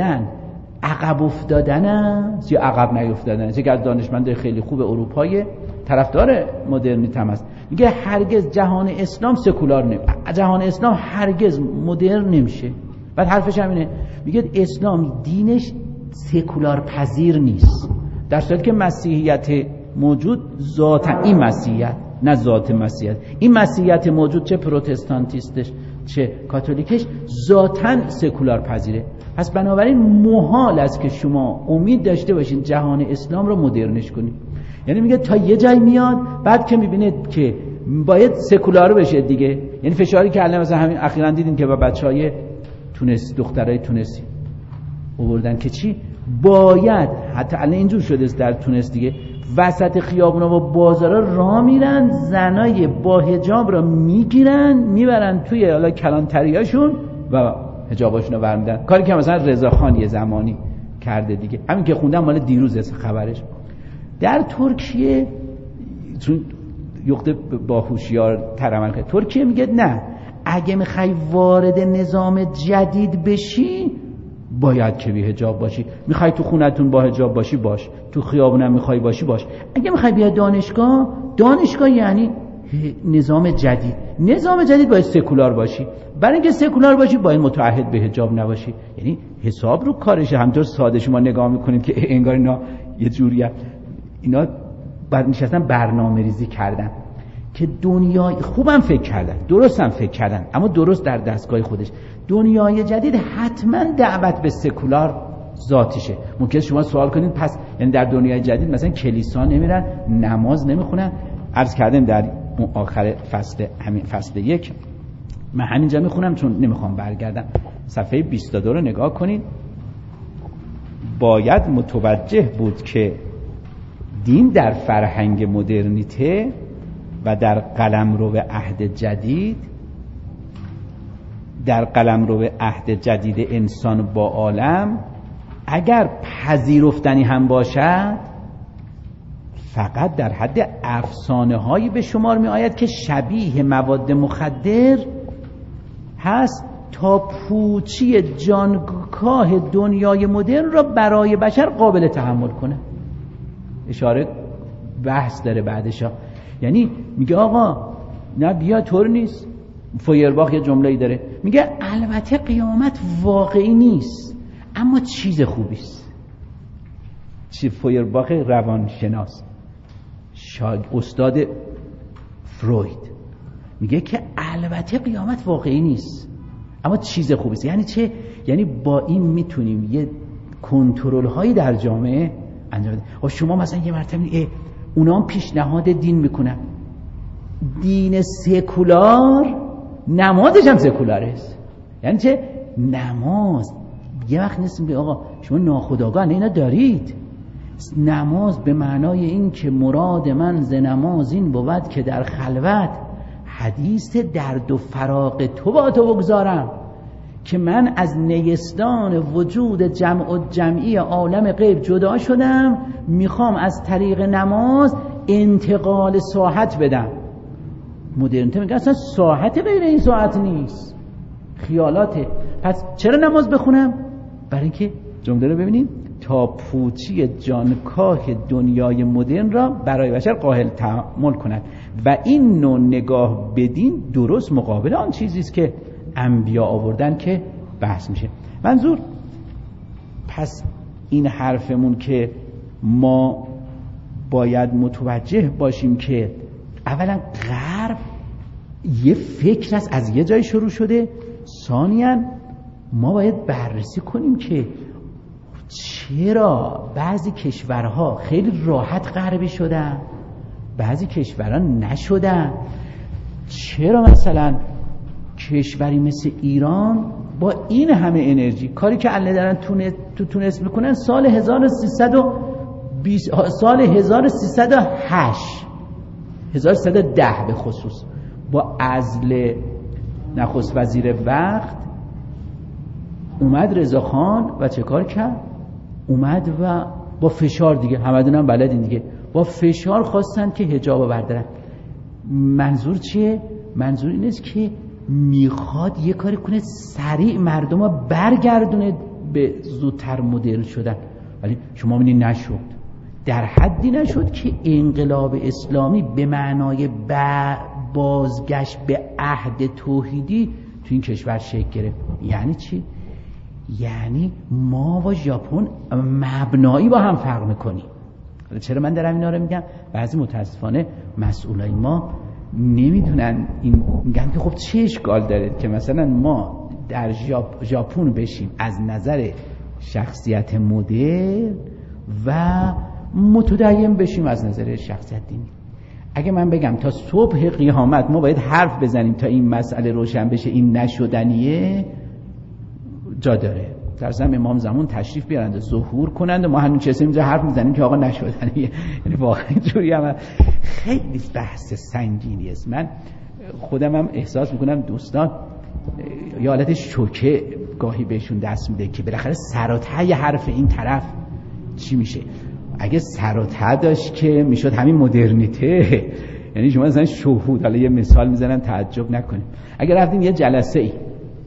افتادن است یا عقب نیافتادن است؟ یکی از دانشمندان خیلی خوب اروپایی طرفدار مدرنیته هم است، میگه هرگز جهان اسلام سکولار جهان اسلام هرگز مدرن نمیشه. بعد حرفش هم اینه، میگه اسلام دینش سکولار پذیر نیست، در صورتی که مسیحیت موجود ذات این مسیحیت، نه ذات مسیحیت، این مسیحیت موجود چه پروتستانتیستش چه کاتولیکش ذاتاً سکولار پذیره. پس بنابراین محال است که شما امید داشته باشین جهان اسلام رو مدرنش کنید. یعنی میگه تا یه جای میاد، بعد که میبینه که باید سکولار بشه دیگه، یعنی فشاری که الان مثلا همین اخیراً دیدیم که با بچهای تونس، دخترای تونسی آوردن که چی باید، حتی الان اینجور شده است در تونس دیگه، وسط خیابونا و بازارا راه میرن، زنای با حجاب را میگیرن میبرن توی حالا کلانتریاشون و حجاباشون رو برمیدن، کاری که مثلا رضاخان یه زمانی کرده دیگه، همین که خوندم مال دیروز خبرش. در ترکیه چون یخته با هوشیار تر عمل کرد، ترکیه میگه نه، اگه میخوای وارد نظام جدید بشی باید که بی حجاب باشی، میخوای تو خونتون با حجاب باشی باش، تو خیابونم میخوای باشی باش، اگه میخوای بیا دانشگاه یعنی نظام جدید، نظام جدید باید سکولار باشی، برای اینکه سکولار باشی باید متعهد به حجاب نباشی. یعنی حساب رو کارشه. همطور ساده شما نگاه میکنید که انگار اینا یه جوریه، اینا بعد نشستن برنامه ریزی کردن که دنیای خوبم فکر کردن، درستم فکر کردن، اما درست در دستگاه خودش. دنیای جدید حتما دعوت به سکولار ذاتیشه. ممکن شما سوال کنید پس یعنی در دنیای جدید مثلا کلیسا نمیرن، نماز نمیخونن؟ عرض کردم در آخر فصل، همین فصل 1 من همینجا میخونم چون نمیخوام برگردم، صفحه 22 رو نگاه کنید. باید متوجه بود که دین در فرهنگ مدرنیته و در قلمرو عهد جدید، در قلمرو عهد جدید انسان با عالم اگر پذیرفتنی هم باشد فقط در حد افسانه هایی به شمار می آید که شبیه مواد مخدر هست تا پوچی جانکاه دنیای مدرن را برای بشر قابل تحمل کنه. اشاره بحث داره بعدشا، یعنی میگه آقا نه بیا طور نیست. فویرباخ یه جمله‌ای داره میگه البته قیامت واقعی نیست اما چیز خوبیست. فویرباخ روانشناس استاد فروید میگه که البته قیامت واقعی نیست اما چیز خوبیست. یعنی چه؟ یعنی با این میتونیم یه کنترل هایی در جامعه انجام بدیم. و شما مثلا یه مرتبه اونا هم پیشنهاد دین میکنن، دین سکولار نمازش هم سکولاره است. یعنی چه؟ نماز یه وقت نیست میگه آقا شما ناخودآگاه اینا دارید. نماز به معنای این که مراد من ز نماز این بود که در خلوت حدیث درد و فراق تو با تو بگذارم، که من از نیستان وجود جمع و جمعی عالم غیب جدا شدم، میخوام از طریق نماز انتقال ساحت بدم. مدرنیته میگه اصلا ساحت غیر این ساعت نیست، خیالاته. پس چرا نماز بخونم؟ برای اینکه جمله رو ببینیم تا پوچی جانکاه دنیای مدرن را برای بشر قاهل تحمل کند و این نوع نگاه بدین درست مقابل آن چیزی است که انبیا آوردن که بحث میشه. منظور پس این حرفمون که ما باید متوجه باشیم که اولا غرب یه فکر است از یه جای شروع شده، ثانیاً ما باید بررسی کنیم که چرا بعضی کشورها خیلی راحت غربی شدن بعضی کشورها نشدن. چرا مثلا کشوری مثل ایران با این همه انرژی کاری که الان دارن تونس میکنن سال 1310 به خصوص با عزل نخست وزیر وقت اومد رضاخان و چه کار کرد؟ اومد و با فشار دیگه همدون هم بلدین دیگه، با فشار خواستن که حجاب بردارن. منظور چیه؟ منظور این است که میخواد یه کاری کنه سریع مردم رو برگردونه به زودتر مدرن شدن، ولی شما می‌بینید نشد. در حدی نشد که انقلاب اسلامی به معنای بازگشت به عهد توحیدی تو این کشور شکل گرفت. یعنی چی؟ یعنی ما با ژاپن مبنایی با هم فرق میکنیم. چرا من دارم اینا رو میگم؟ بعضی متاسفانه مسئولای ما نمیدونن این، میگن که خب چه اشکال داره که مثلا ما در ژاپن بشیم از نظر شخصیت مدرن و متدین بشیم از نظر شخصیت دینی. اگه من بگم تا صبح قیامت ما باید حرف بزنیم تا این مسئله روشن بشه، این نشدنیه، جا داره. در ضمن امام زمان تشریف بیارند ظهور کنند و ما هنوز چه اینجا حرف میزنیم که آقا نشدنیه. یعنی واقعا اینجوری هم خیلی بحث سنگینی است. من خودم هم احساس میکنم دوستان یه حالت شوکه گاهی بهشون دست میده که بالاخره سر و ته حرف این طرف چی میشه. اگه سر و ته داشت که میشد همین مدرنیته، یعنی شما مثلا شهود، حالا یه مثال میزنم تعجب نکنیم، اگه رفتین یه جلسه ای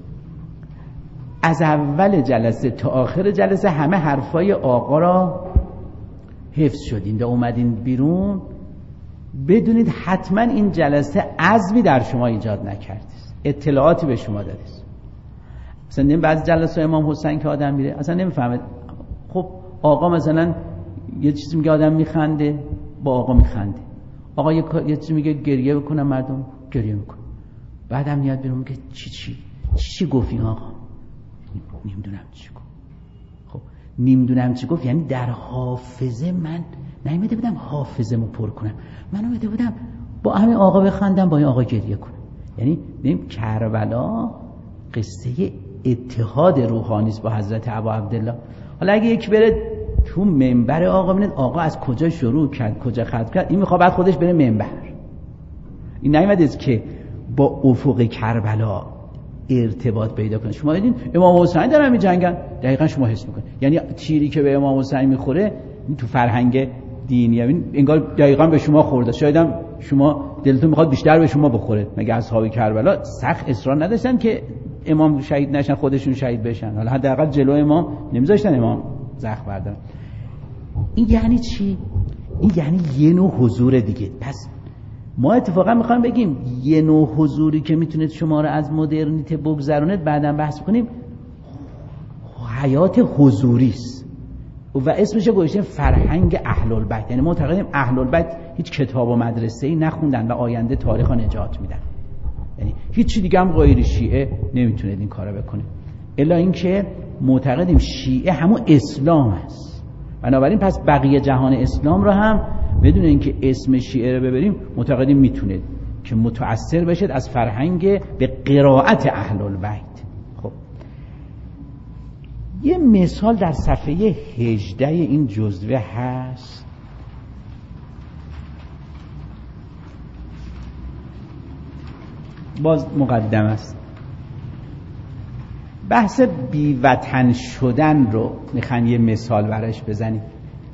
از اول جلسه تا آخر جلسه همه حرفای آقا را حفظ شدین و اومدین بیرون، بدونید حتما این جلسه عزمی در شما ایجاد نکرده، اطلاعاتی به شما داده. مثلا بعضی جلسه امام حسین که آدم میره اصلا نمیفهمه، خب آقا مثلا یه چیزی میگه آدم میخنده، با آقا میخنده، آقا یه چیزی میگه گریه بکنن مردم گریه میکنن، بعدم میاد بیرون میگه چی گفتی آقا؟ نمیدونم چی گفت. خب نمیدونم چی گفت یعنی در حافظه من نمیده بودم حافظه‌مو پر کنم، من اومده بودم با همین آقا بخندم، با این آقا گریه کنم. یعنی ببین کربلا قصه اتحاد روحانی است با حضرت ابا عبدالله. حالا اگه یک بره تو منبر آقا ببینید آقا از کجا شروع کرد کجا ختم کرد، این میخواد بعد خودش بره منبر. این نیومده است که با افق کربلا ارتباط پیدا کنه. شما دیدین امام حسین دارن میجنگن، دقیقاً شما حس میکنید، یعنی تیری که به امام حسین میخوره تو فرهنگ دینی انگار دقیقاً به شما خورده. شاید هم شما دلتون میخواد بیشتر به شما بخوره. مگه اصحاب کربلا سخت اصرار نداشتن که امام شهید نشن، خودشون شهید بشن؟ حالا حداقل جلو امام نمیذاشتن امام زخم بردارن. این یعنی چی؟ این یعنی یه نوع حضور دیگه. پس ما اتفاقا میخوایم بگیم یه نوع حضوری که میتونه شما رو از مدرنیته بگذرونه، بعداً بحث کنیم، حیات حضوری است و اسمش رو گذاشتیم فرهنگ اهل البیت. یعنی معتقدیم اهل البیت هیچ کتاب و مدرسه‌ای نخوندن و آینده تاریخ رو نجات میدن. یعنی هیچ چی دیگه هم غیر شیعه نمیتونه این کارو بکنه، الا اینکه معتقدیم شیعه همون اسلام است. بنابراین پس بقیه جهان اسلام رو هم بدون اینکه اسم شیعه رو ببریم معتقدیم میتونه که متأثر بشه از فرهنگ به قرائت اهل البیت. خب یه مثال در صفحه 18 این جزوه هست، باز مقدم است، بحث بیوطن شدن رو میخوان یه مثال براش بزنیم.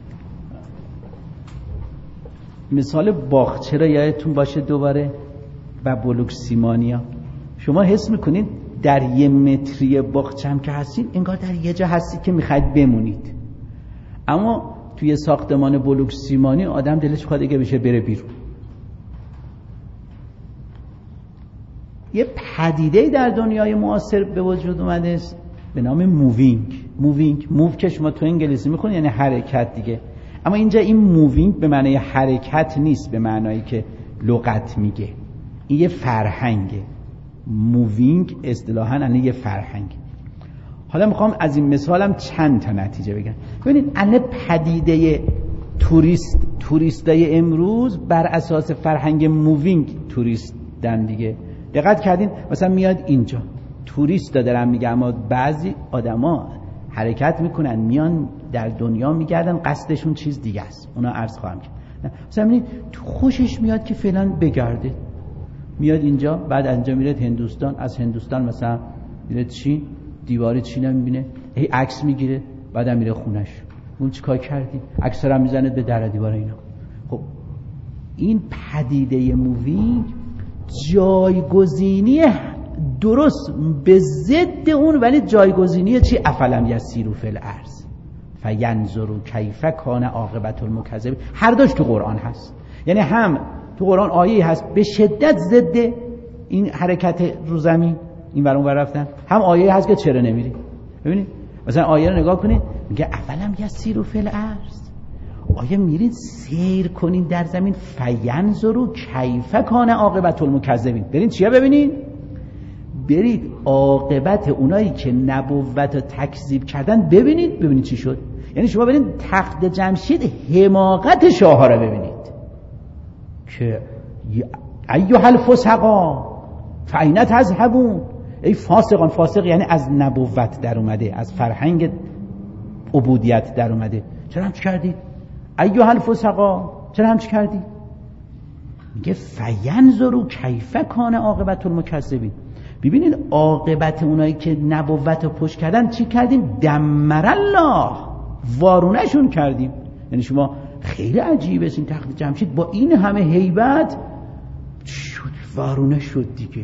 مثال باغچه رو یادتون باشه دوباره و بلوکسیمانیا. شما حس میکنید در یه متری باغچه هم که هستین انگار در یه جا هستید که میخواید بمونید، اما توی ساختمان بلوکسیمانی آدم دلش بخواد دیگه بشه بره بیرون. یه پدیده در دنیای معاصر به وجود اومده است به نام موو که شما تو انگلیسی میخونید یعنی حرکت دیگه، اما اینجا این مووینگ به معنی حرکت نیست، به معنایی که لغت میگه. این یه فرهنگه. مووینگ اصطلاحاً یعنی یه فرهنگ. حالا میخوام از این مثالم چند تا نتیجه بگم. ببینید الان پدیده توریستای امروز بر اساس فرهنگ مووینگ توریستن دیگه. دقت کردین مثلا میاد اینجا توریست دارم میگم، اما بعضی آدما حرکت میکنن میان در دنیا میگردن قصدشون چیز دیگه است، اونا عرض خواهم کرد. مثلا ببینید خوشش میاد که فعلا بگرده، میاد اینجا، بعد اینجا میره هندوستان، از هندوستان مثلا میره چین، دیوار چین هم میبینه، هی عکس میگیره، بعدم میره خونش. اون چیکار کردی؟ عکس‌ها رو میزنه به در دیوار اینا. خب این پدیده مووینگ جایگزینی درست به ضد اون، ولی جایگزینی چی؟ افلم یسیروا فی الارض فینظروا کیف کان عاقبة المکذبین. هر دوش تو قرآن هست، یعنی هم تو قرآن آیه هست به شدت ضد این حرکت رو زمین این ور اون ور رفتن، هم آیه هست که چرا نمیری. ببینید مثلا آیه رو نگاه کنید میگه اولم یسیروا فی الارض، آیا میرید سیر کنین در زمین فینظروا کیف کان عاقبت المکذبین، برید چیا ببینید؟ برید عاقبت اونایی که نبوت و تکذیب کردن ببینید چی شد. یعنی شما برید تخت جمشید حماقت شاه ها رو ببینید که ایها الفسقا فاین تذهبون، ای فاسقان. فاسق یعنی از نبوت در اومده، از فرهنگ عبودیت در اومده. چرا همچی کردید؟ ایها الفسقا، چرا همچی کردید؟ میگه فینظروا کیف کان عاقبت المکذبین. ببینید عاقبت اونایی که نبوت رو پشت کردن چی کردیم؟ دمر الله، وارونشون کردیم. یعنی شما خیلی عجیبه این تخت جمشید با این همه هیبت شد وارونه شد دیگه،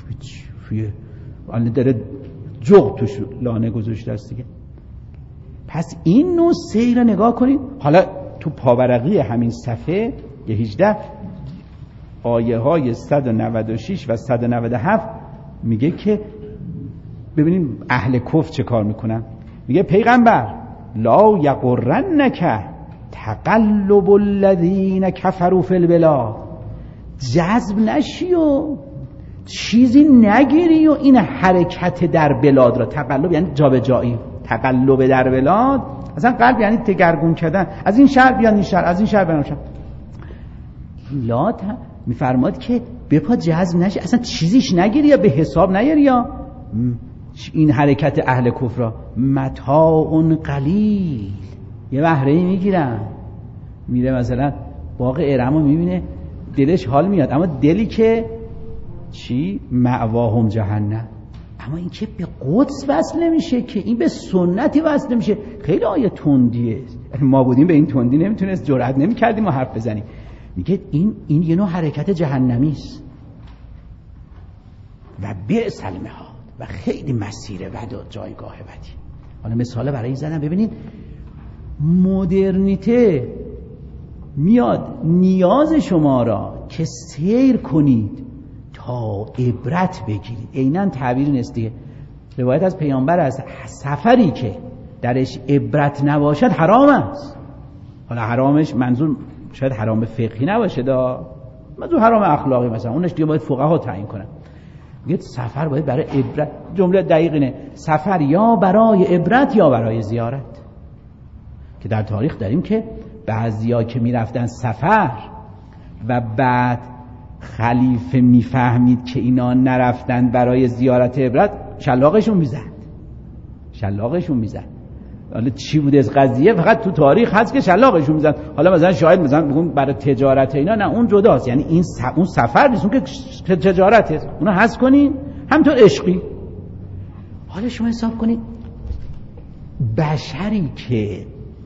الان داره جغ توش لانه گذاشته است دیگه. پس این نوع سیر نگاه کنید. حالا تو پاورقی همین صفحه 18 آیه های 196 و 197 میگه که ببینید اهل کفر چه کار میکنن. میگه پیغمبر لا یغرنک تقلب الذین کفروا فی البلاد، جذب نشی و چیزی نگیری و این حرکت در بلاد را، تقلب یعنی جابجایی، تقلب در بلاد، اصلا قلب یعنی تگرگون کردن، از این شهر بیان این شهر، از این شهر بیان اون شهر. لا میفرماد که به پا جذب نشی، اصلا چیزیش نگیری یا به حساب نیاری. یا این حرکت اهل کفر را متاع قلیل، یه بهره‌ای میگیرن، میره مثلا باغ ارمو میبینه دلش حال میاد، اما دلی که چی؟ مأواهم جهنم. اما این که به قدس وصل نمیشه، که این به سنتی وصل نمیشه. خیلی آیه تندیه، ما بودیم به این تندی نمیتونست، جرئت نمیکردیم و حرف بزنیم. میگه این یه نوع حرکت جهنمی است و بئس المهاد، و خیلی مسیر بد و جایگاه بدی. حالا مثال برای این زدم. ببینید مدرنیته میاد نیاز شما را که سیر کنید تا عبرت بگیرید. عیناً تعبیر نیست دیگه. روایت از پیامبر از سفری که درش عبرت نباشد حرام است. حالا حرامش منظور شاید حرام فقهی نباشه، منظور حرام اخلاقی مثلا، اونش دیگه باید فقها تعیین کنن. میگه سفر باید برای عبرت، جمله دقیق اینه، سفر یا برای عبرت یا برای زیارت. که در تاریخ داریم که بعضیا که میرفتن سفر و بعد خلیفه میفهمید که اینا نرفتن برای زیارت عبرت، شلاقشون میزد. حالا چی بود از قضیه؟ فقط تو تاریخ هست که شلاقشون میزد. حالا مثلا شاید مثلا بگون برای تجارت اینا، نه اون جداست. یعنی این اون سفر نیست، اون که تجارته، اونو حذف کنین. همینطور عشقی. حالا شما حساب کنید بشری که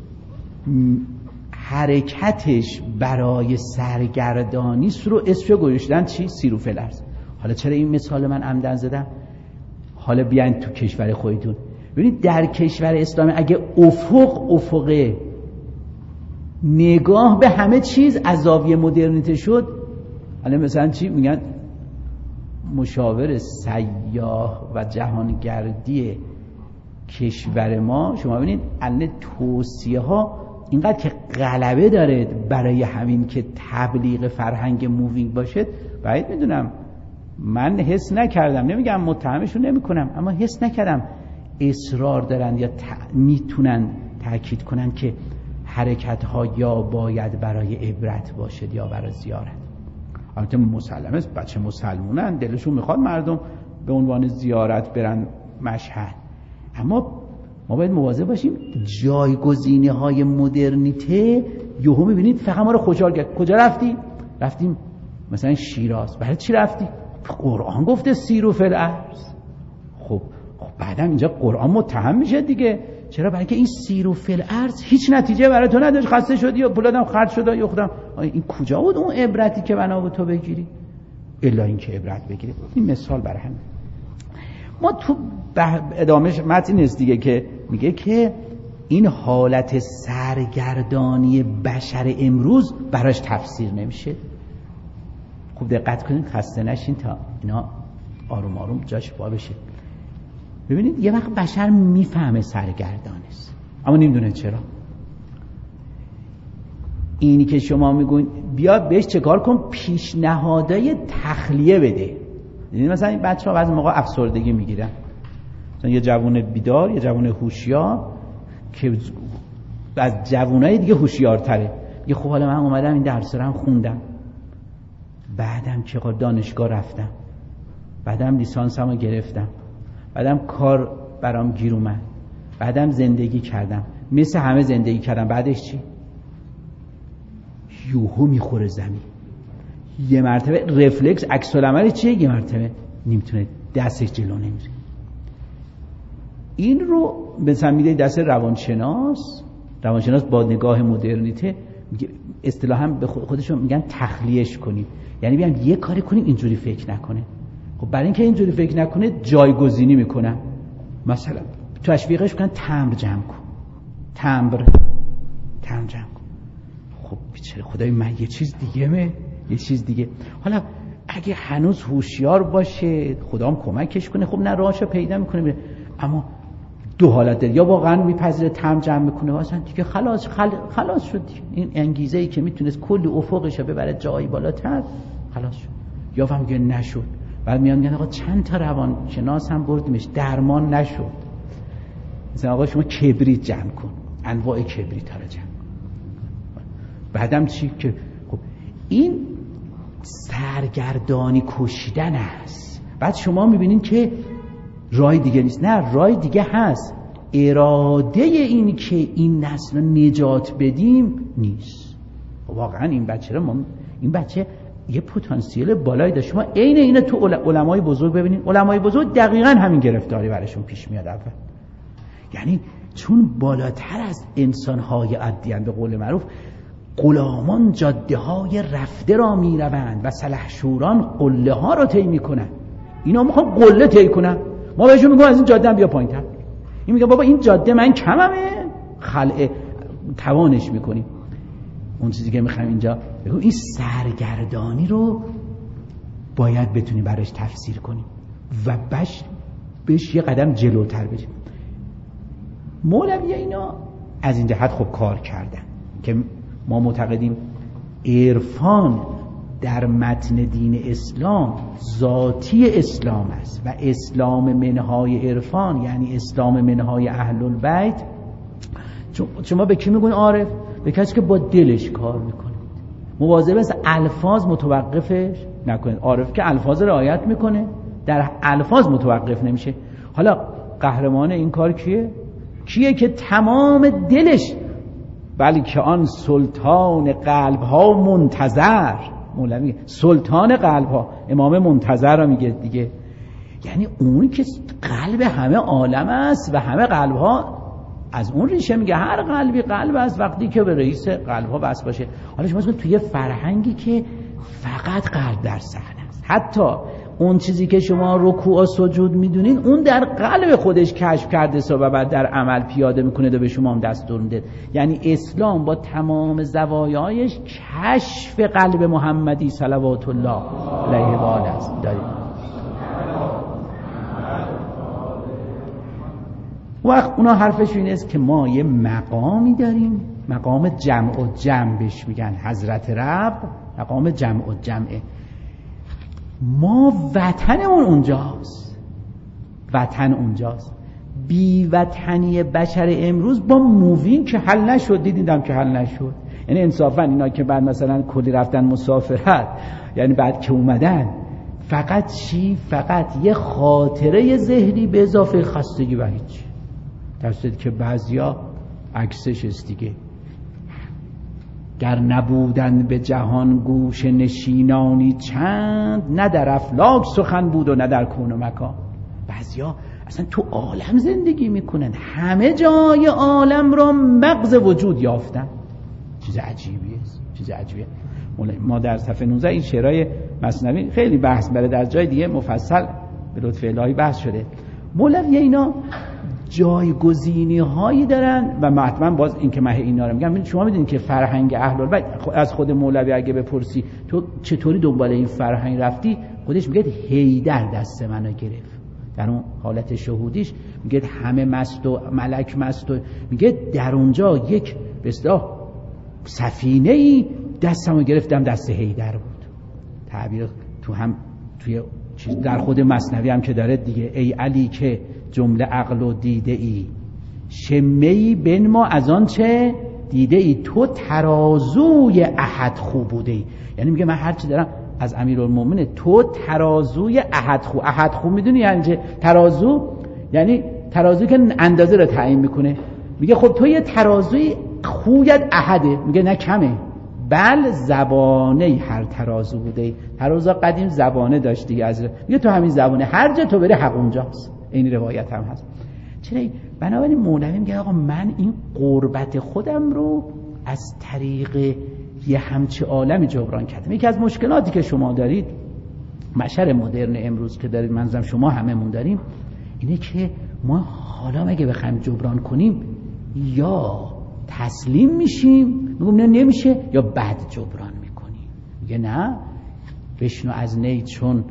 حرکتش برای سرگردانی است رو اسمش گذاشتن چی؟ سیروا فی الارض. حالا چرا این مثال من عمدن زدم؟ حالا بیاین تو کشور خودتون ببینید، در کشور اسلامی اگه افق نگاه به همه چیز از زاویه مدرنیته شد، حالا مثلا چی میگن مشاور سیاح و جهانگردی کشور ما، شما ببینید الان توصیه ها اینقدر که غلبه داره برای همین که تبلیغ فرهنگ مووینگ باشه. باید میدونم، من حس نکردم، نمیگم متهمشون نمیکنم، اما حس نکردم اصرار دارن یا میتونن تاکید کنن که حرکت ها یا باید برای عبرت باشد یا برای زیارت. البته مسلمه، بچه مسلمونن، دلشون میخواد مردم به عنوان زیارت برن مشهد، اما ما باید مواظب باشیم جایگزینی های مدرنیته. یهو میبینید فقط ما رو خوشحال کرد. کجا رفتیم مثلا شیراز. برای چی رفتی؟ قرآن گفته سیروا فی الارض. خب بعدم اینجا قرآن متهم میشه دیگه. چرا؟ برای که این سیروا فی الارض هیچ نتیجه برای تو نداشت، خسته شدی یا پولادم خرج شد یا خودم. این کجا بود اون عبرتی که بنا بود تو بگیری؟ الا این که عبرت بگیری. این مثال برای همین. ما تو ادامهش متن نیست دیگه که میگه که این حالت سرگردانی بشر امروز براش تفسیر نمیشه. خوب دقت کنید، خسته نشین تا اینا آروم آروم جاش پا بشه. ببینید یه وقت بشر میفهمه سرگردان است اما نمیدونه چرا. اینی که شما میگوین بیا بهش چه کار کن، پیشنهادای تخلیه بده. یعنی مثلا این بچه‌ها بعضی موقع افسردگی میگیرن، مثلا یه جوون بیدار، یه جوون هوشیار که از جوونای دیگه هوشیارتره، یه خب حالا من اومدم این درس رو هم خوندم، بعدم که دانشگاه رفتم، بعدم لیسانسمو گرفتم، بعدم کار برام گیر اومد، بعدم زندگی کردم، مثل همه زندگی کردم، بعدش چی؟ یوهو میخوره زمین، یه مرتبه رفلکس عکس العمل چیه؟ یه مرتبه نمیتونه، دستش جلو نمیره. این رو مثلا میده دست روانشناس با نگاه مدرنیته اصطلاحاً به خودشون میگن تخلیهش کنیم، یعنی بیان یه کاری کنیم اینجوری فکر نکنه. خب برای اینکه اینجوری فکر نکنه جایگزینی میکنن، مثلا تشویقش میکنن تمبر جمع کن، تمبر جمع کن. خب بیچاره خدای من یه چیز دیگه. حالا اگه هنوز هوشیار باشه خدام کمکش کنه، خب نه راهشو پیدا میکنه میره. اما دو حالت داره، یا واقعا میپذیره تمبر جمع میکنه واسه دیگه خلاص شد دیگه. این انگیزه‌ای که میتونست کلی افقش رو ببره جایی بالاتر خلاص شد، یا فهم میگه نشد. بعد میگن آقا چند تا روانشناس هم بردیمش درمان نشد. مثلا آقا شما کبریت جمع کن، انواع کبریت ها رو جمع کن. بعدم چی که خب این سرگردانی کشیدن است. بعد شما میبینین که رای دیگه نیست، نه رای دیگه هست، اراده این که این نسل رو نجات بدیم نیست. واقعا این بچه یه پتانسیل بالایی داره. شما عین اینه تو علمای بزرگ ببینید، علمای بزرگ دقیقاً همین گرفتاری براشون پیش میاد اول. یعنی چون بالاتر از انسان‌های عادی‌اند، به قول معروف غلامان جاده‌های رفته را میروند و سلحشوران قله ها را طی میکنن. اینا میخوان قله طی کنن، ما بهشون میگم از این جاده هم بیا پایین‌تر. این میگه بابا این جاده من کممه، خلع توانش میکنیم. اون چیزی که میخوام اینجا بگم این سرگردانی رو باید بتونیم براش تفسیر کنیم و بهش یه قدم جلوتر بریم. مولوی اینا از این جهت خب کار کردن که ما معتقدیم عرفان در متن دین اسلام ذاتی اسلام است و اسلام منهای عرفان یعنی اسلام منهای اهل البیت. شما به کی میگن عارف؟ به کسی که با دلش کار میکنه، مواظب است الفاظ متوقفش نکنه. عارف که الفاظ رعایت میکنه، در الفاظ متوقف نمیشه. حالا قهرمان این کار کیه که تمام دلش، بلکه آن سلطان قلب ها منتظر، مولوی سلطان قلب ها، امام منتظر را میگه دیگه، یعنی اونی که قلب همه عالم است و همه قلب ها از اون ریشه میگه. هر قلبی قلب است وقتی که به رئیس قلب ها بس باشه. حالا شما توی فرهنگی که فقط قلب در صحنه است، حتی اون چیزی که شما رکوع و سجود میدونین اون در قلب خودش کشف کرده و بعد در عمل پیاده میکنه و به شما هم دستور میده. یعنی اسلام با تمام زوایایش کشف قلب محمدی صلوات الله علیه و آله است. وقت اونا حرفش این است که ما یه مقامی داریم، مقام جمع و جمع بهش میگن، حضرت رب مقام جمع و جمعه. ما وطنمون اونجاست، وطن اونجاست. بی وطنی بشر امروز با مووین که حل نشد، دیدیدم که حل نشد. یعنی انصافا اینا که بعد مثلا کلی رفتن مسافرت، یعنی بعد که اومدن فقط چی؟ فقط یه خاطره ذهنی به اضافه خستگی و هیچ. درصد که بعضیا عکسش است دیگه. گر نبودن به جهان گوش نشینانی چند، نه در افلاک سخن بود و نه در کون و مکان. بعضیا اصلا تو عالم زندگی میکنن، همه جای عالم را مغز وجود یافتن. چیز عجیبیه، چیز عجیبیه. ما در صفحه 19 این شعرهای مثنوی خیلی بحث بره، در جای دیگه مفصل به لطف الهی بحث شده. مولوی اینا جایگزینی هایی دارن و حتما باز این که من اینا رو میگم، شما میدونید که فرهنگ اهل البیت از خود مولوی اگه بپرسی تو چطوری دنبال این فرهنگ رفتی، خودش میگه حیدر دست منو گرفت. در اون حالت شهودیش میگه همه مست و ملک مست و میگه در اونجا یک به اصطلاح سفینه‌ای دستمو گرفتم دست حیدر بود. تعبیر توی چیز در خود مثنوی هم که داره دیگه، ای علی که جمله عقل و دیده ای، شمه‌ای بنما از آن چه دیده ای، تو ترازوی احد خو بوده ای. یعنی میگه من هرچی دارم از امیرالمومنین، تو ترازوی احد خو. احد خو میدونی یعنی چه؟ ترازو یعنی ترازو که اندازه رو تعیین میکنه. میگه خب تو یه ترازوی خویت احده، میگه نه کمه، بل زبانه هر ترازو بوده. ترازو قدیم زبانه داشت دیگه، از میگه تو همین زبانه هر جا تو بری حق اونجاست. این روایت هم هست. چرا؟ بنابراین مولوی میگه آقا من این قربت خودم رو از طریق یه همچه عالمی جبران کردم. یکی از مشکلاتی که شما دارید، بشر مدرن امروز که دارید، منظورم شما هممون داریم، اینه که ما حالا اگه بخوایم جبران کنیم یا تسلیم میشیم میگم نه نمیشه، یا بعد جبران میکنیم. میگه نه، بشنو از نی چون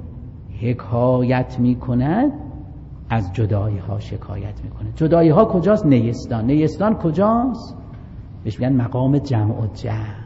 حکایت میکند، از جدایی ها شکایت میکنه. جدایی ها کجاست؟ نیستان. نیستان کجاست؟ بهش میگن مقام جمع و جمع.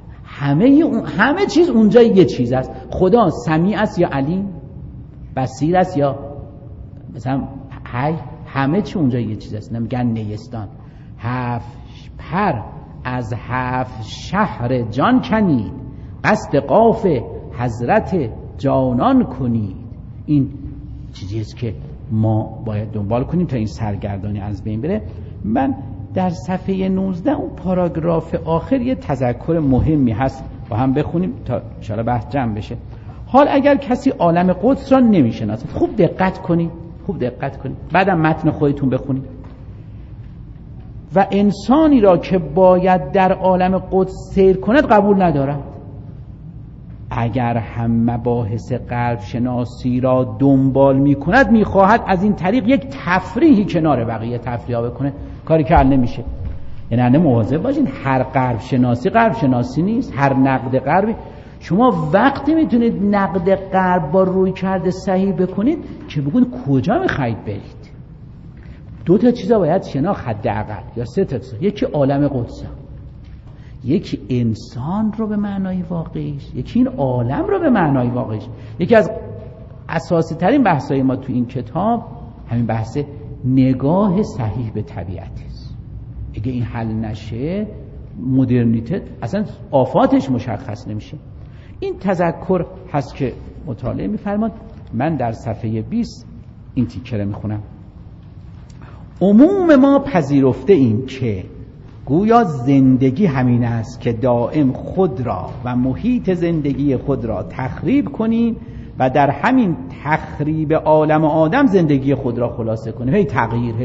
همه چیز اونجا یه چیز است. خدا سمیع است یا علیم، بصیر است یا مثلا حی، همه چی اونجا یه چیز است. نمیگن نیستان. 7 پر از 7 شهر جان کنید، قصد قاف حضرت جانان کنید. این چیزی است که ما باید دنبال کنیم تا این سرگردانی از بین بره. من در صفحه 19 اون پاراگراف آخر یه تذکر مهمی هست، با هم بخونیم تا انشاءالله بحث جمع بشه. حال اگر کسی عالم قدس را نمیشناسد، خوب دقت کنید، بعدم متن خودتون بخونید. و انسانی را که باید در عالم قدس سیر کند قبول ندارد. اگر هم مباحث قلب شناسی را دنبال می کند، می خواهد از این طریق یک تفریحی کنار بقیه تفریح بکنه، کاری که حل نمیشه. یعنی مواظب باشین، هر قلب شناسی نیست، هر نقد قلبی. شما وقتی میتونید نقد قلب با روی کرده صحیح بکنید که بگید کجا میخواید برید. 2 تا چیزا باید شناخت حداقل، یا 3 تا. یکی عالم قدس، یکی انسان رو به معنای واقعیش، یکی این عالم رو به معنای واقعیش. یکی از اساسی ترین بحثای ما تو این کتاب همین بحث نگاه صحیح به طبیعت است. اگه این حل نشه، مدرنیته اصلا آفاتش مشخص نمیشه. این تذکر هست که مطالعه میفرماد. من در صفحه 20 این تیکه رو میخونم. عموم ما پذیرفته این که گویا زندگی همین است که دائم خود را و محیط زندگی خود را تخریب کنیم و در همین تخریب عالم آدم زندگی خود را خلاصه کنیم. هی تغییر.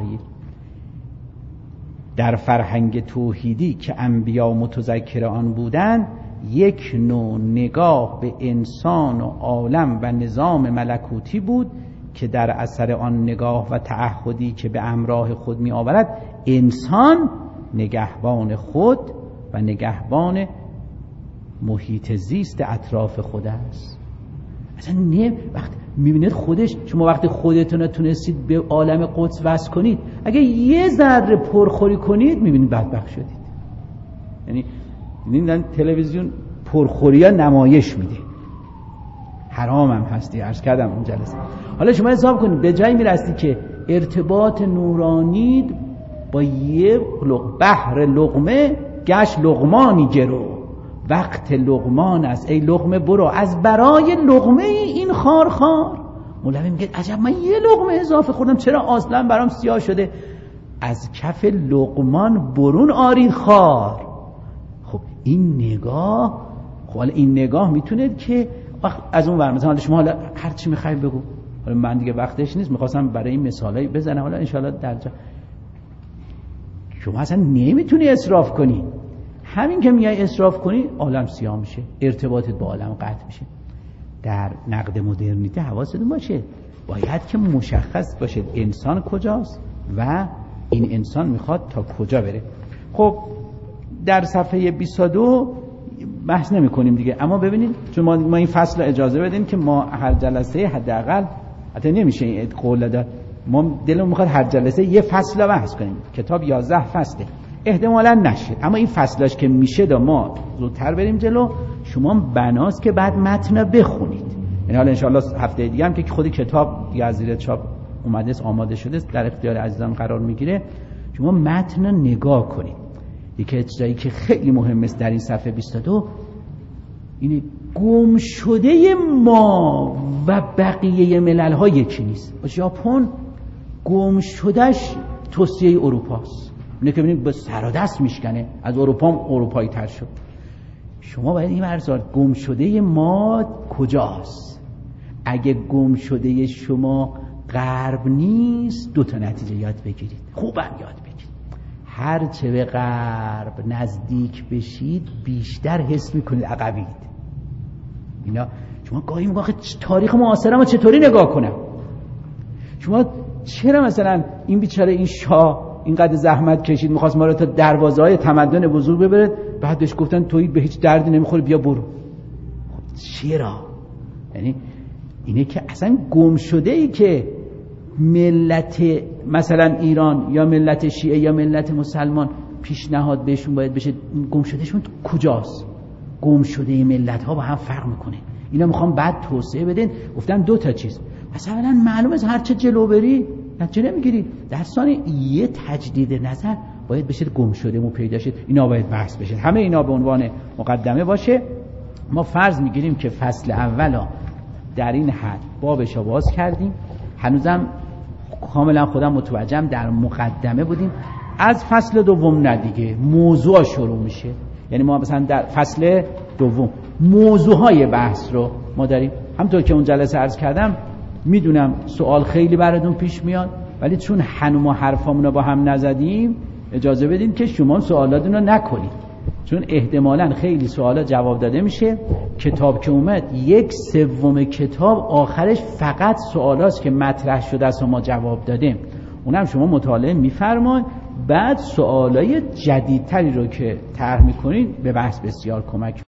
در فرهنگ توحیدی که انبیا متذکر آن بودند، یک نوع نگاه به انسان و عالم و نظام ملکوتی بود که در اثر آن نگاه و تعهدی که به همراه خود می آورد، انسان نگهبان خود و نگهبان محیط زیست اطراف خود است. اصلا وقتی میبینید خودش، شما وقتی خودتون رو تونستید به عالم قدس وصل کنید، اگه یه ذره پرخوری کنید میبینید بدبخت شدید. یعنی میبینید تلویزیون پرخوری ها نمایش میده، حرام هم هستی، عرض کردم اون جلسه. حالا شما حساب کنید به جایی میرسید که ارتباط نورانی با یه بحر لقمه گشت لقمانی گرو، وقت لقمان است ای لقمه برو، از برای لقمه این خار. مولوی میگه عجب من یه لقمه اضافه خوردم، چرا اصلا برام سیاه شده؟ از کف لقمان برون آرید خار. خب این نگاه، این نگاه میتونه که از اون ور مثلا شما حالا هر چی میخوای بگو، حالا من دیگه وقتش نیست، میخواستم برای این مثالایی بزنم، حالا انشالله در جا. شما اصلا نمیتونی اسراف کنی. همین که میای اسراف کنی عالم سیاه میشه، ارتباطت با عالم قطع میشه. در نقد مدرنیته حواستون باشه، باید که مشخص باشه انسان کجاست و این انسان میخواد تا کجا بره. خب در صفحه 22 بحث نمی کنیم دیگه، اما ببینید چون ما این فصل اجازه بدیم که ما هر جلسه حداقل حتی نمیشه این قول داد. ما دلمون میخواد هر جلسه یه فصل رو بحث کنیم. کتاب 11 فصله، احتمالاً نشه، اما این فصلاش که میشه دا ما زودتر بریم جلو. شما بناست که بعد متن بخونید. این حالا انشاءالله هفته دیگه هم که خود کتاب دیگه از زیر چاپ اومده است، آماده شده است، در اختیار عزیزان قرار میگیره. شما متن نگاه کنید. یکی از چیزایی که خیلی مهم است در این صفحه 22 اینه گم شده ما و بقیه ملل‌ها یکی نیست. ژاپن گم شدهش توصیه اروپاست. اینه که ببینید به سر و دست میشکنه، از اروپا هم اروپایی تر شد. شما باید این ورزار گم شده ما کجاست؟ اگه گم شده شما غرب نیست، 2 تا نتیجه یاد بگیرید، خوبم یاد بگیرید. هر چه به غرب نزدیک بشید بیشتر حس میکنید عقبید. اینا شما گاهی میگن تاریخ معاصرمو چطوری نگاه کنم؟ شما چرا مثلا این بیچاره این شاه اینقدر زحمت کشید میخواست ما رو تا دروازه‌های تمدن بزرگ ببره، بعد بهش گفتن تویی به هیچ دردی نمیخوری بیا برو. خب چرا؟ یعنی اینه که اصلا گم شده ای که ملت مثلا ایران یا ملت شیعه یا ملت مسلمان پیشنهاد بهشون باید بشه، گم شدهشون کجاست؟ گم شده ملت ها با هم فرق میکنه. اینا میخوام بعد توسعه بدن. گفتم 2 تا چیز مثلا معلومه هر چه جلو بری نتیجه نمیگیری. در ثانی یه تجدید نظر باید بشه گم شده مو پیدا شد. اینا باید بحث بشه. همه اینا به عنوان مقدمه باشه. ما فرض میگیریم که فصل اولا در این حد بابش باز کردیم. هنوزم کاملا خودم متوجهم در مقدمه بودیم. از فصل دوم نه دیگه موضوع شروع میشه. یعنی ما مثلا در فصل دوم موضوعهای بحث رو ما داریم. همونطور که اون جلسه عرض کردم میدونم سوال خیلی براتون پیش میاد، ولی چون ما حرفامون رو با هم نزدیم اجازه بدین که شما سوالاتون رو نکنید، چون احتمالاً خیلی سوالا جواب داده میشه. کتاب که اومد 1/3 کتاب آخرش فقط سوالاست که مطرح شده است و ما جواب دادیم. اونم شما مطالعه میفرمایید، بعد سوالای جدیدتری رو که طرح میکنید به بحث بسیار کمک